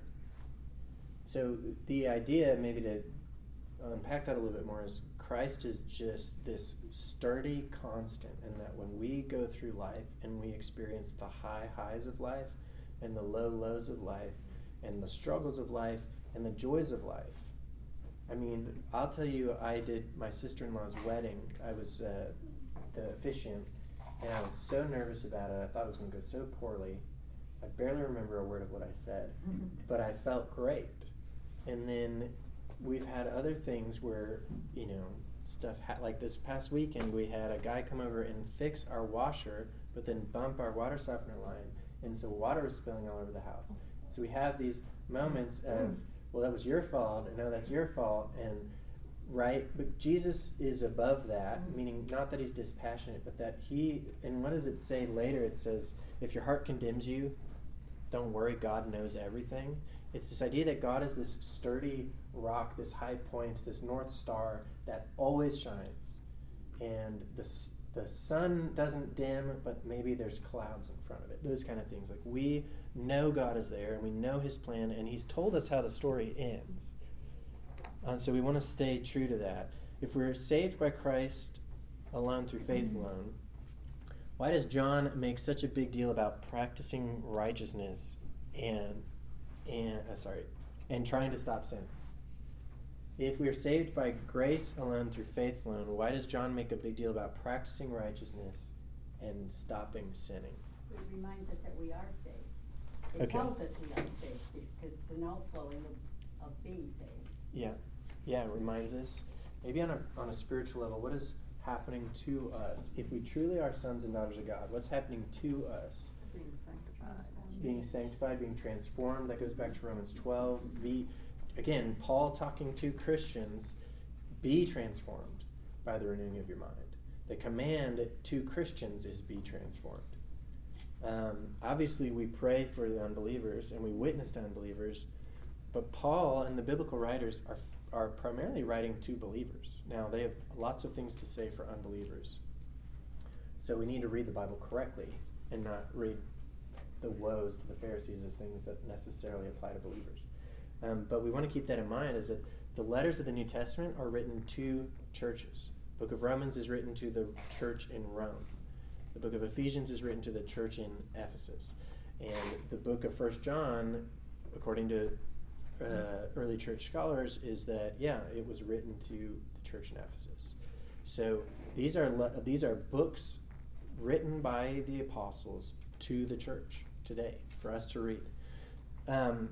So the idea, maybe to unpack that a little bit more, is Christ is just this sturdy constant, and that when we go through life and we experience the high highs of life and the low lows of life and the struggles of life and the joys of life. I mean, I'll tell you, I did my sister-in-law's wedding. I was uh, the officiant, and I was so nervous about it. I thought it was going to go so poorly. I barely remember a word of what I said, but I felt great. And then we've had other things where, you know, stuff ha- like this past weekend, we had a guy come over and fix our washer, but then bump our water softener line, and so water was spilling all over the house. So we have these moments of, well, that was your fault, and no, that's your fault, and right, but Jesus is above that, meaning not that he's dispassionate, but that he, and what does it say later? It says, if your heart condemns you, don't worry, God knows everything. It's this idea that God is this sturdy rock, this high point, this north star that always shines. And the, the sun doesn't dim, but maybe there's clouds in front of it. Those kind of things. Like, we know God is there, and we know his plan, and he's told us how the story ends. Uh, so we want to stay true to that. If we're saved by Christ alone through faith alone, why does John make such a big deal about practicing righteousness and and uh, sorry and trying to stop sin? If we are saved by grace alone through faith alone, why does John make a big deal about practicing righteousness and stopping sinning? It reminds us that we are saved. It Okay. tells us we are saved because it's an outflowing of, of being saved. Yeah, yeah, it reminds us. Maybe on a on a spiritual level, what is happening to us? If we truly are sons and daughters of God, what's happening to us? Being sanctified. Being sanctified, being transformed. That goes back to Romans twelve. Be, again, Paul talking to Christians, be transformed by the renewing of your mind. The command to Christians is be transformed. Um, obviously, we pray for the unbelievers and we witness to unbelievers, but Paul and the biblical writers are are primarily writing to believers. Now, they have lots of things to say for unbelievers. So we need to read the Bible correctly and not read the woes to the Pharisees as things that necessarily apply to believers. Um, but we want to keep that in mind, is that the letters of the New Testament are written to churches. The book of Romans is written to the church in Rome. The book of Ephesians is written to the church in Ephesus. And the book of First John, according to uh, early church scholars, is that, yeah, it was written to the church in Ephesus. So these are le- these are books written by the apostles to the church today for us to read. Um,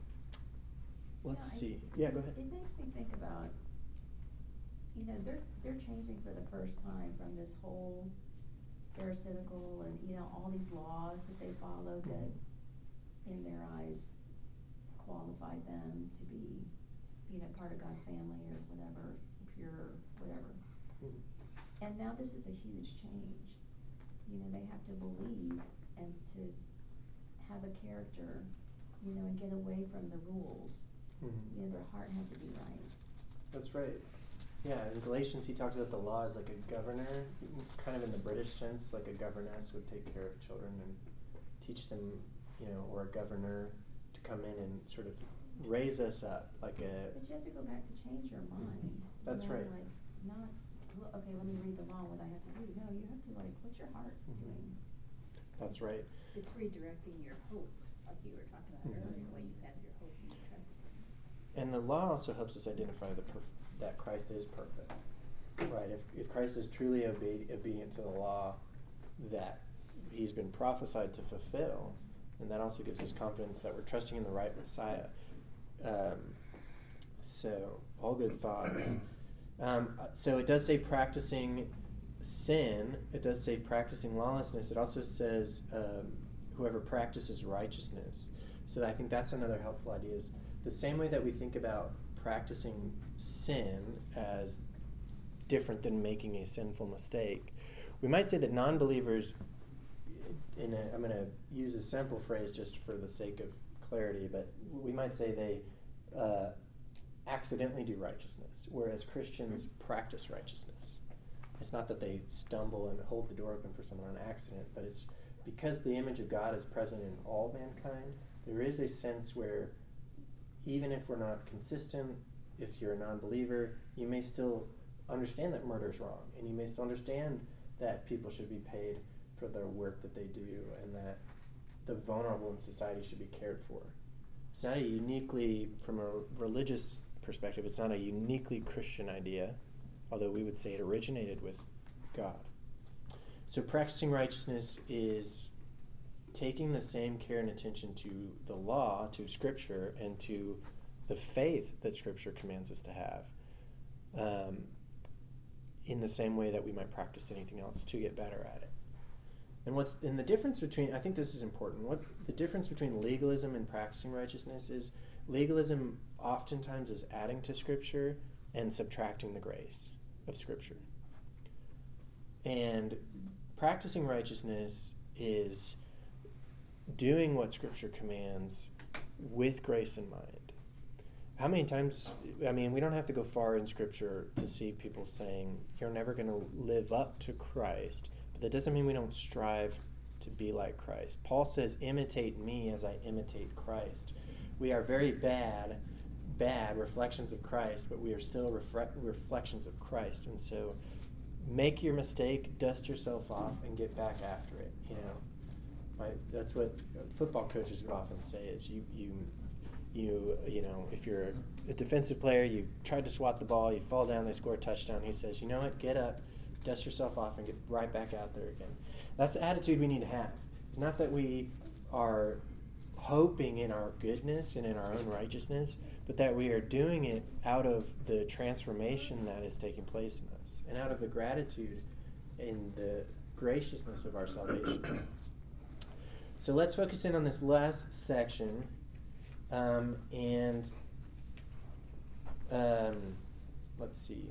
let's Yeah, I- see. Yeah, go ahead. It makes me think about, you know, they're, they're changing for the first time from this whole pharisaical and, you know, all these laws that they followed that in their eyes qualified them to be, you know, part of God's family or whatever, pure, whatever. Mhm. And now this is a huge change. You know, they have to believe and to have a character, you know, and get away from the rules. Mhm. You know, their heart had to be right. That's right. Yeah, in Galatians he talks about the law as like a governor, kind of in the British sense, like a governess would take care of children and teach them, you know, or a governor to come in and sort of raise us up, like a. But you have to go back to change your mind. That's you know, right. Like not, well, okay, let me read the law, what I have to do. No, you have to like, what's your heart Mhm. doing? That's right. It's redirecting your hope, like you were talking about Mhm. earlier, when you have your hope and your trust. And the law also helps us identify the perf- that Christ is perfect, right? If, if Christ is truly obe- obedient to the law that he's been prophesied to fulfill, and that also gives us confidence that we're trusting in the right Messiah. Um, so, all good thoughts. Um, so it does say practicing sin. It does say practicing lawlessness. It also says um, whoever practices righteousness. So I think that's another helpful idea, is the same way that we think about practicing sin as different than making a sinful mistake. We might say that non-believers, in a, I'm going to use a simple phrase just for the sake of clarity, but we might say they uh, accidentally do righteousness, whereas Christians practice righteousness. It's not that they stumble and hold the door open for someone on accident, but it's because the image of God is present in all mankind, there is a sense where even if we're not consistent, if you're a non-believer, you may still understand that murder is wrong, and you may still understand that people should be paid for the work that they do, and that the vulnerable in society should be cared for. It's not a uniquely, from a religious perspective, it's not a uniquely Christian idea, although we would say it originated with God. So practicing righteousness is taking the same care and attention to the law, to Scripture, and to the faith that Scripture commands us to have, um, in the same way that we might practice anything else to get better at it. And what's and the difference between, I think this is important, what the difference between legalism and practicing righteousness is, legalism oftentimes is adding to Scripture and subtracting the grace of Scripture. And practicing righteousness is doing what Scripture commands with grace in mind. How many times, I mean, we don't have to go far in Scripture to see people saying, you're never going to live up to Christ, but that doesn't mean we don't strive to be like Christ. Paul says, imitate me as I imitate Christ. We are very bad, bad reflections of Christ, but we are still refre- reflections of Christ. And so make your mistake, dust yourself off, and get back after it, you know. My, that's what football coaches would often say is you, you, you, you know, if you're a defensive player, you tried to swat the ball, you fall down, they score a touchdown. He says, you know what, get up, dust yourself off, and get right back out there again. That's the attitude we need to have. It's not that we are hoping in our goodness and in our own righteousness, but that we are doing it out of the transformation that is taking place in us and out of the gratitude and the graciousness of our salvation. So let's focus in on this last section, um, and um, let's see.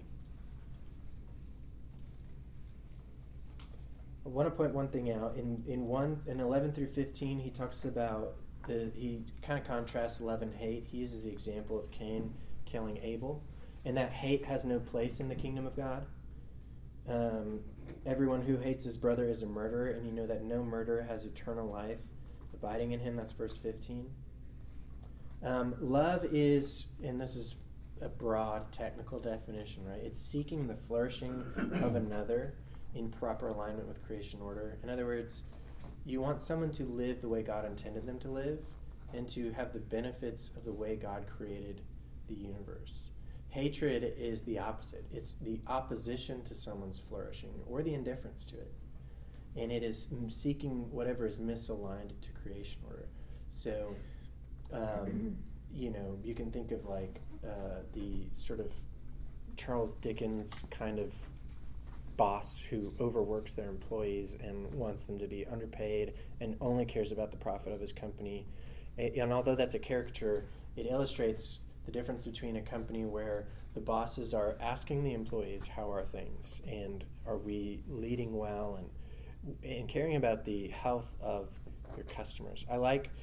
I want to point one thing out. In in one in eleven through fifteen, he talks about the he kind of contrasts love and hate. He uses the example of Cain killing Abel, and that hate has no place in the kingdom of God. Um, everyone who hates his brother is a murderer, and you know that no murderer has eternal life abiding in him. That's verse fifteen. Um, love is, and this is a broad technical definition, right? It's seeking the flourishing of another in proper alignment with creation order. In other words, you want someone to live the way God intended them to live and to have the benefits of the way God created the universe. Hatred is the opposite. It's the opposition to someone's flourishing or the indifference to it. And it is seeking whatever is misaligned to creation order. So, um, you know, you can think of like uh, the sort of Charles Dickens kind of boss who overworks their employees and wants them to be underpaid and only cares about the profit of his company. And although that's a caricature, it illustrates the difference between a company where the bosses are asking the employees, how are things, and are we leading well, and and caring about the health of your customers. I like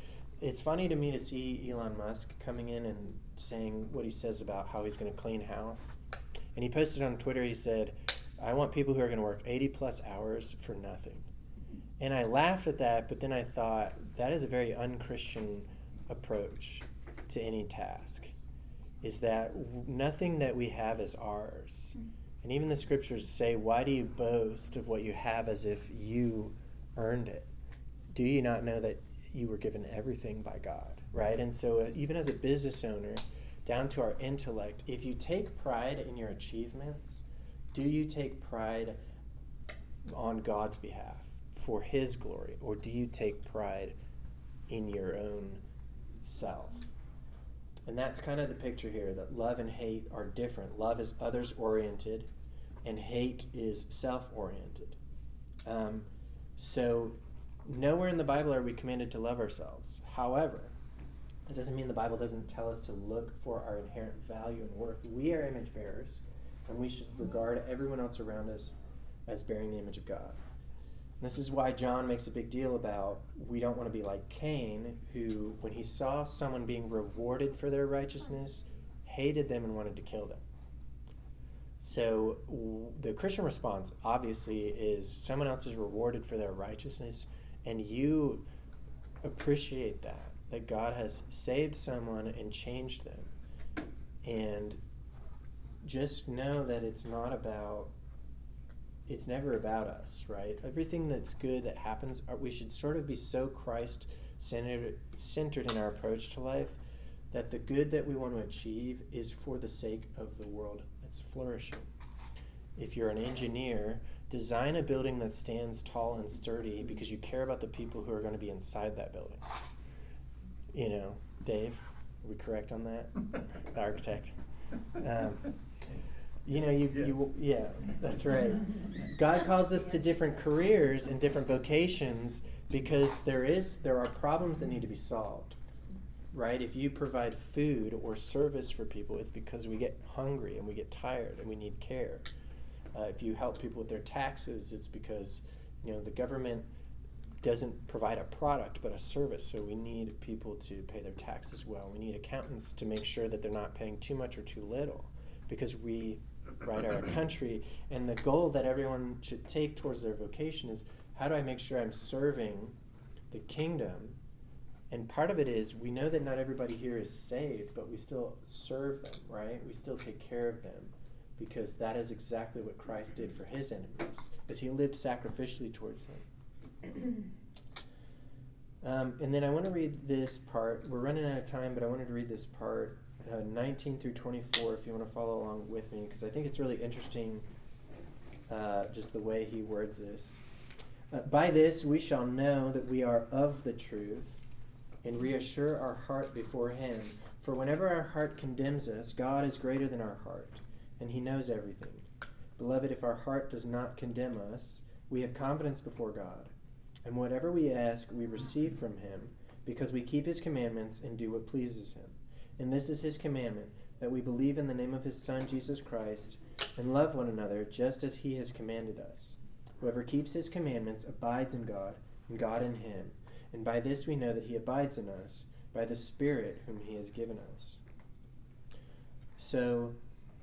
it's funny to me to see Elon Musk coming in and saying what he says about how he's going to clean house. And he posted on Twitter, he said, I want people who are going to work eighty plus hours for nothing. And I laughed at that, but then I thought, that is a very unchristian approach to any task, is that nothing that we have is ours. And even the scriptures say, why do you boast of what you have as if you earned it? Do you not know that you were given everything by God, right? And so uh, even as a business owner, down to our intellect, if you take pride in your achievements, do you take pride on God's behalf for his glory, or do you take pride in your own self? And that's kind of the picture here, that love and hate are different. Love is others-oriented, and hate is self-oriented. Um, so nowhere in the Bible are we commanded to love ourselves. However, it doesn't mean the Bible doesn't tell us to look for our inherent value and worth. We are image bearers, and we should regard everyone else around us as bearing the image of God. And this is why John makes a big deal about we don't want to be like Cain, who, when he saw someone being rewarded for their righteousness, hated them and wanted to kill them. So w- the Christian response, obviously, is someone else is rewarded for their righteousness, and you appreciate that, that God has saved someone and changed them. And just know that it's not about, it's never about us, right? Everything that's good that happens, we should sort of be so Christ-centered centered in our approach to life that the good that we want to achieve is for the sake of the world that's flourishing. If you're an engineer, design a building that stands tall and sturdy because you care about the people who are going to be inside that building. You know, Dave, are we correct on that? The architect. Um, you know, you, Yes. you, yeah, that's right. God calls us to different careers and different vocations because there is, there are problems that need to be solved, right? If you provide food or service for people, it's because we get hungry and we get tired and we need care. Uh, if you help people with their taxes, it's because, you know, the government doesn't provide a product but a service, so we need people to pay their taxes well. We need accountants to make sure that they're not paying too much or too little, because we right are a country, and the goal that everyone should take towards their vocation is, how do I make sure I'm serving the kingdom? And part of it is, we know that not everybody here is saved, but we still serve them, right? We still take care of them, because that is exactly what Christ did for his enemies, as he lived sacrificially towards them. Um, and then I want to read this part. We're running out of time, but I wanted to read this part, uh, nineteen through twenty-four, if you want to follow along with me, because I think it's really interesting, uh, just the way he words this. Uh, By this we shall know that we are of the truth, and reassure our heart before him. For whenever our heart condemns us, God is greater than our heart, and he knows everything. Beloved, if our heart does not condemn us, we have confidence before God. And whatever we ask, we receive from him, because we keep his commandments and do what pleases him. And this is his commandment, that we believe in the name of his Son, Jesus Christ, and love one another just as he has commanded us. Whoever keeps his commandments abides in God, and God in him. And by this we know that he abides in us, by the Spirit whom he has given us. So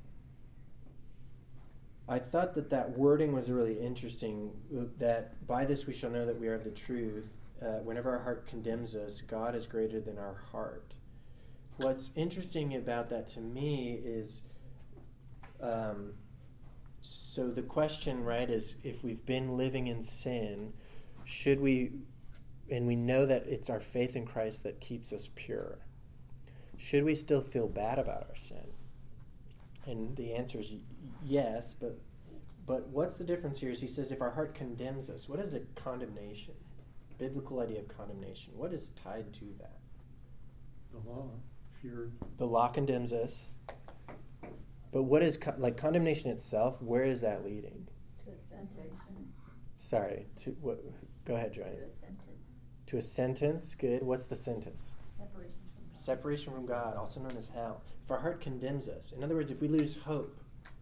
I thought that that wording was really interesting, that by this we shall know that we are of the truth. Uh, whenever our heart condemns us, God is greater than our heart. What's interesting about that to me is, um, so the question, right, is if we've been living in sin, should we, and we know that it's our faith in Christ that keeps us pure, should we still feel bad about our sin? And the answer is yes, but but what's the difference here is he says if our heart condemns us, what is the condemnation? Biblical idea of condemnation. What is tied to that? The law. If you're The law condemns us. But what is, co- like condemnation itself, where is that leading? To a sentence. Sorry, to what? Go ahead, To Joanne. a sentence. To a sentence, good. What's the sentence? Separation from God. Separation from God, also known as hell. If our heart condemns us, in other words, if we lose hope,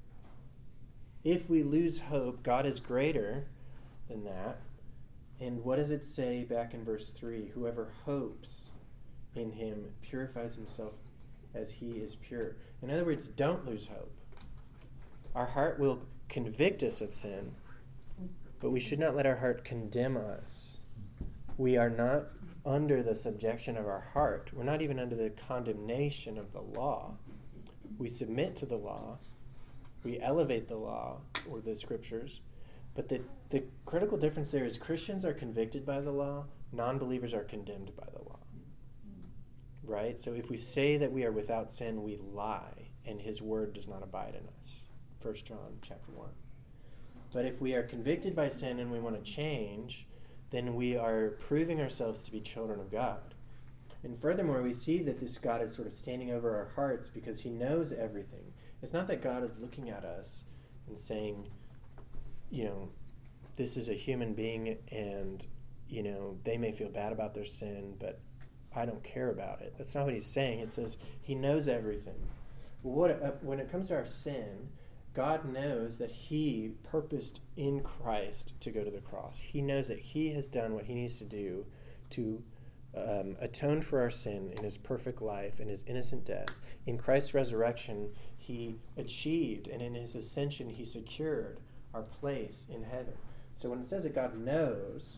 if we lose hope, God is greater than that. And what does it say back in verse three? Whoever hopes in him purifies himself as he is pure. In other words, don't lose hope. Our heart will convict us of sin, but we should not let our heart condemn us. We are not under the subjection of our heart. We're not even under the condemnation of the law. We submit to the law. We elevate the law or the scriptures. But the, the critical difference there is Christians are convicted by the law, non-believers are condemned by the law. Right? So if we say that we are without sin, we lie, and his word does not abide in us. First John chapter one. But if we are convicted by sin and we want to change, then we are proving ourselves to be children of God. And furthermore, we see that this God is sort of standing over our hearts because he knows everything. It's not that God is looking at us and saying, you know, this is a human being and, you know, they may feel bad about their sin, but I don't care about it. That's not what he's saying. It says he knows everything. What uh, when it comes to our sin, God knows that he purposed in Christ to go to the cross. He knows that he has done what he needs to do to um, atone for our sin in his perfect life and his innocent death. In Christ's resurrection, he achieved, and in his ascension, he secured our place in heaven. So when it says that God knows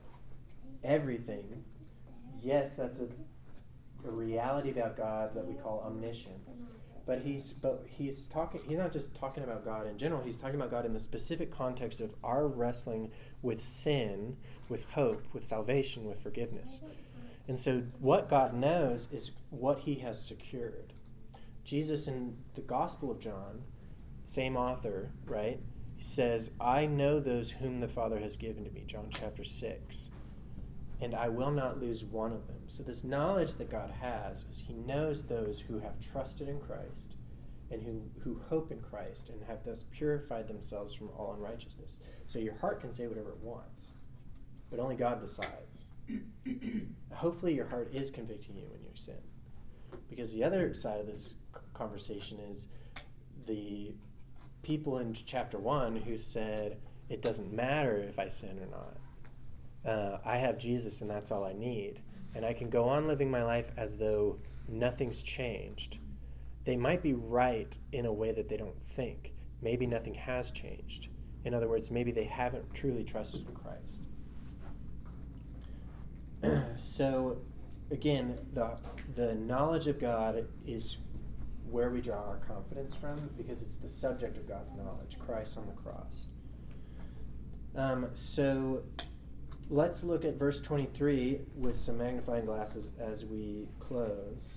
everything, yes, that's a, a reality about God that we call omniscience. But he's but he's talking. He's not just talking about God in general. He's talking about God in the specific context of our wrestling with sin, with hope, with salvation, with forgiveness. And so, what God knows is what He has secured. Jesus in the Gospel of John, same author, right? He says, "I know those whom the Father has given to me." John chapter six. And I will not lose one of them. So this knowledge that God has is he knows those who have trusted in Christ and who, who hope in Christ and have thus purified themselves from all unrighteousness. So your heart can say whatever it wants, but only God decides. Hopefully your heart is convicting you when you sin. Because the other side of this conversation is the people in chapter one who said, it doesn't matter if I sin or not. Uh, I have Jesus and that's all I need. And I can go on living my life as though nothing's changed. They might be right in a way that they don't think. Maybe nothing has changed. In other words, maybe they haven't truly trusted in Christ. So, again, the, the knowledge of God is where we draw our confidence from because it's the subject of God's knowledge, Christ on the cross. Um, so... Let's look at verse twenty-three with some magnifying glasses as we close.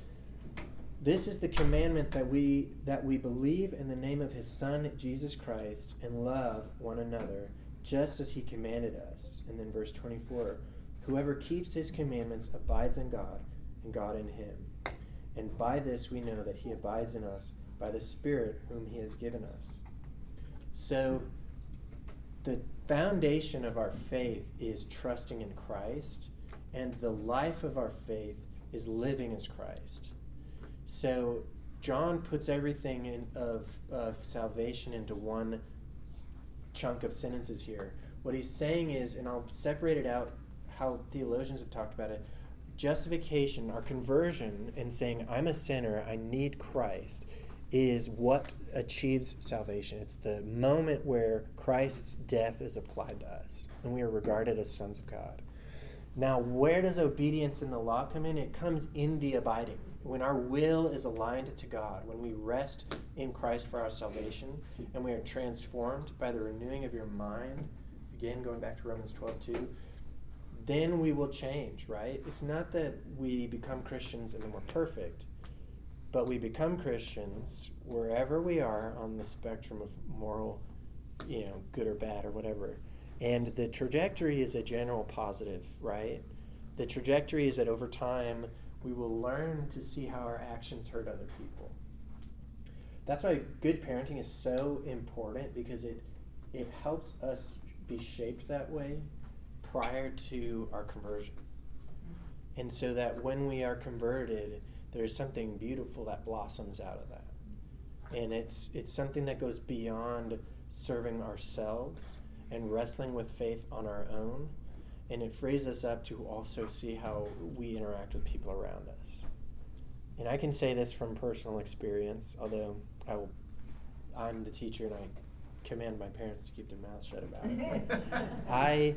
This is the commandment that we that we believe in the name of his Son, Jesus Christ, and love one another, just as he commanded us. And then verse twenty-four, whoever keeps his commandments abides in God, and God in him. And by this we know that he abides in us, by the Spirit whom he has given us. So, the foundation of our faith is trusting in Christ, and the life of our faith is living as Christ. So John puts everything in, of, of salvation into one chunk of sentences here. What he's saying is, and I'll separate it out how theologians have talked about it, justification, our conversion, and saying, I'm a sinner, I need Christ, is what achieves salvation. It's the moment where Christ's death is applied to us and we are regarded as sons of God. Now, where does obedience in the law come in? It comes in the abiding. When our will is aligned to God, when we rest in Christ for our salvation and we are transformed by the renewing of your mind, again, going back to Romans twelve two, then we will change, right? It's not that we become Christians and then we're perfect. But we become Christians wherever we are on the spectrum of moral, you know, good or bad or whatever. And the trajectory is a general positive, right? The trajectory is that over time, we will learn to see how our actions hurt other people. That's why good parenting is so important, because it it helps us be shaped that way prior to our conversion. And so that when we are converted, there's something beautiful that blossoms out of that. And it's it's something that goes beyond serving ourselves and wrestling with faith on our own. and it frees us up to also see how we interact with people around us. And I can say this from personal experience, although I will, I'm the teacher and I command my parents to keep their mouths shut about it. I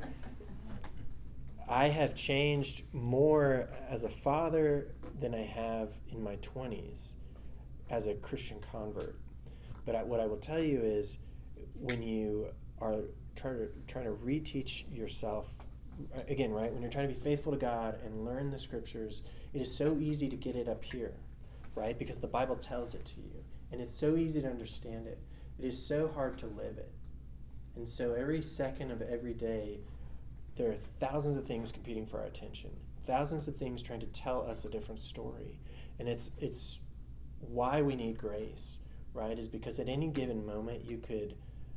I have changed more as a father than I have in my twenties as a Christian convert. But I, what I will tell you is, when you are trying to trying to reteach yourself, again, right, when you're trying to be faithful to God and learn the scriptures, it is so easy to get it up here, right? Because the Bible tells it to you, and it's so easy to understand it. It is so hard to live it. And so every second of every day, there are thousands of things competing for our attention, thousands of things trying to tell us a different story. And it's it's why we need grace, right? Is because at any given moment you could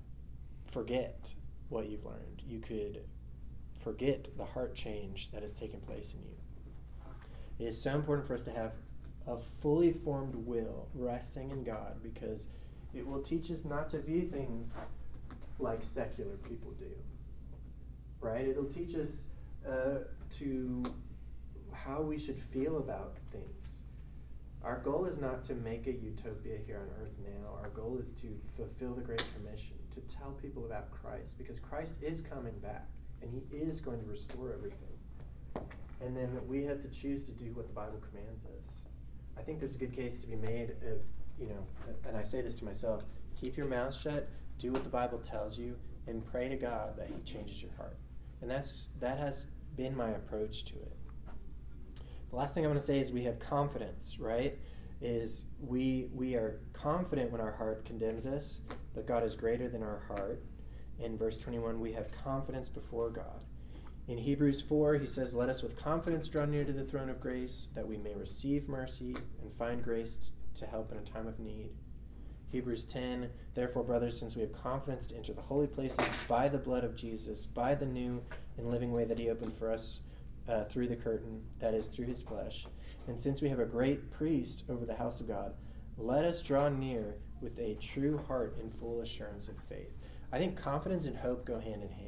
forget what you've learned. You could forget the heart change that has taken place in you. It is so important for us to have a fully formed will resting in God, because it will teach us not to view things like secular people do, right? It'll teach us uh, to how we should feel about things. Our goal is not to make a utopia here on earth now. Our goal is to fulfill the Great Commission, to tell people about Christ, because Christ is coming back, and he is going to restore everything. And then we have to choose to do what the Bible commands us. I think there's a good case to be made of, you know, and I say this to myself, keep your mouth shut, do what the Bible tells you, and pray to God that he changes your heart. And that's that has been my approach to it. The last thing I want to say is we have confidence, right? Is we we are confident when our heart condemns us, but God is greater than our heart. In verse twenty-one, we have confidence before God. In Hebrews four, he says, let us with confidence draw near to the throne of grace, that we may receive mercy and find grace to help in a time of need. Hebrews ten, therefore, brothers, since we have confidence to enter the holy places by the blood of Jesus, by the new and living way that he opened for us uh, through the curtain, that is, through his flesh, and since we have a great priest over the house of God, let us draw near with a true heart in full assurance of faith. I think confidence and hope go hand in hand.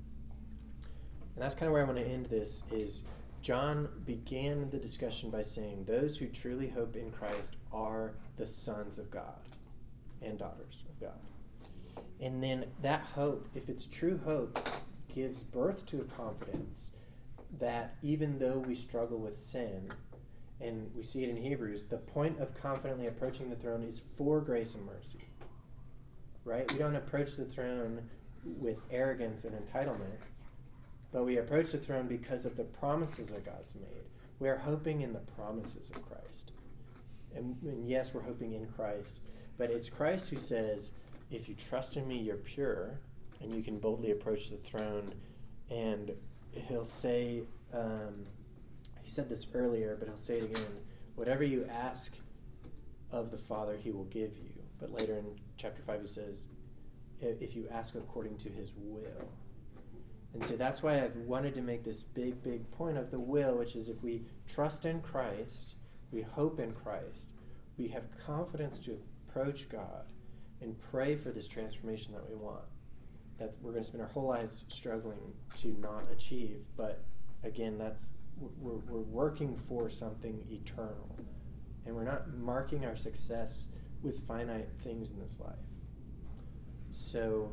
And that's kind of where I want to end this, is John began the discussion by saying those who truly hope in Christ are the sons of God and daughters of God. And then that hope, if it's true hope, gives birth to a confidence that even though we struggle with sin, and we see it in Hebrews, the point of confidently approaching the throne is for grace and mercy. Right? We don't approach the throne with arrogance and entitlement, but we approach the throne because of the promises that God's made. We are hoping in the promises of Christ. And, and yes, we're hoping in Christ, but it's Christ who says, if you trust in me, you're pure, and you can boldly approach the throne. And he'll say, um, he said this earlier, but he'll say it again, whatever you ask of the Father, he will give you. But later in chapter five, he says, if you ask according to his will. And so that's why I've wanted to make this big, big point of the will, which is if we trust in Christ, we hope in Christ, we have confidence to approach God and pray for this transformation that we want, that we're going to spend our whole lives struggling to not achieve. But again, that's we're, we're working for something eternal, and we're not marking our success with finite things in this life. So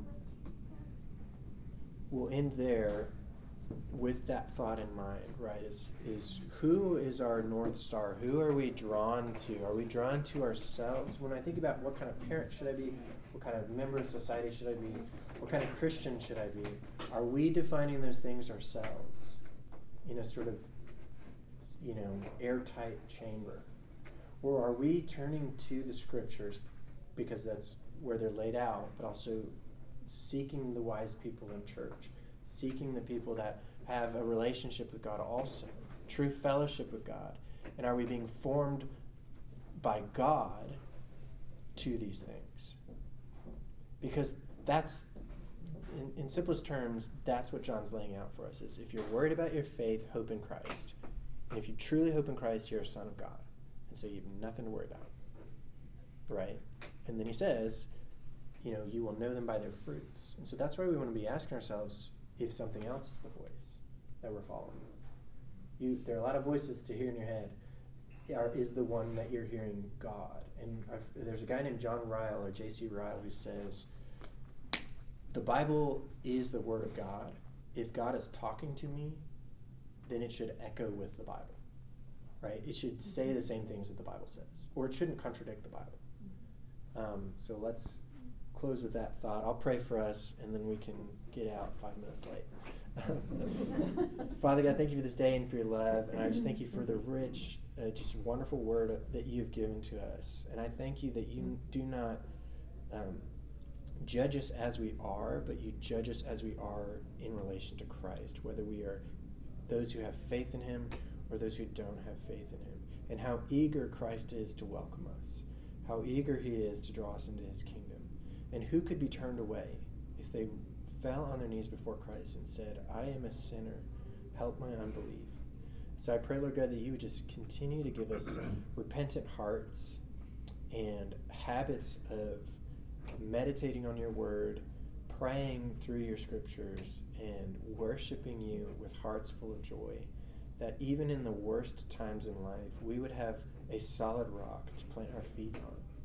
we'll end there with that thought in mind, right? Is is who is our North Star? Who are we drawn to? Are we drawn to ourselves? When I think about what kind of parent should I be, what kind of member of society should I be, what kind of Christian should I be, are we defining those things ourselves in a sort of, you know, airtight chamber? Or are we turning to the scriptures because that's where they're laid out, but also seeking the wise people in church, seeking the people that have a relationship with God also, true fellowship with God? And are we being formed by God to these things? Because that's, in, in simplest terms, that's what John's laying out for us, is if you're worried about your faith, hope in Christ. And if you truly hope in Christ, you're a son of God. And so you have nothing to worry about. Right? And then he says, you know, you will know them by their fruits. And so that's why we want to be asking ourselves if something else is the voice. that we're following. You, there are a lot of voices to hear in your head. Are, is the one that you're hearing God? And I've, there's a guy named John Ryle or J C Ryle who says, the Bible is the Word of God. If God is talking to me, then it should echo with the Bible, right? It should say the same things that the Bible says, or it shouldn't contradict the Bible. Um, so let's close with that thought. I'll pray for us, and then we can get out five minutes late. Father God, thank you for this day and for your love, and I just thank you for the rich, uh, just wonderful word that you've given to us. And I thank you that you do not um, judge us as we are, but you judge us as we are in relation to Christ, whether we are those who have faith in him or those who don't have faith in him, and how eager Christ is to welcome us, how eager he is to draw us into his kingdom. And who could be turned away if they fell on their knees before Christ and said, I am a sinner, help my unbelief. So I pray, Lord God, that you would just continue to give us repentant hearts and habits of meditating on your word, praying through your scriptures, and worshiping you with hearts full of joy, that even in the worst times in life, we would have a solid rock to plant our feet on.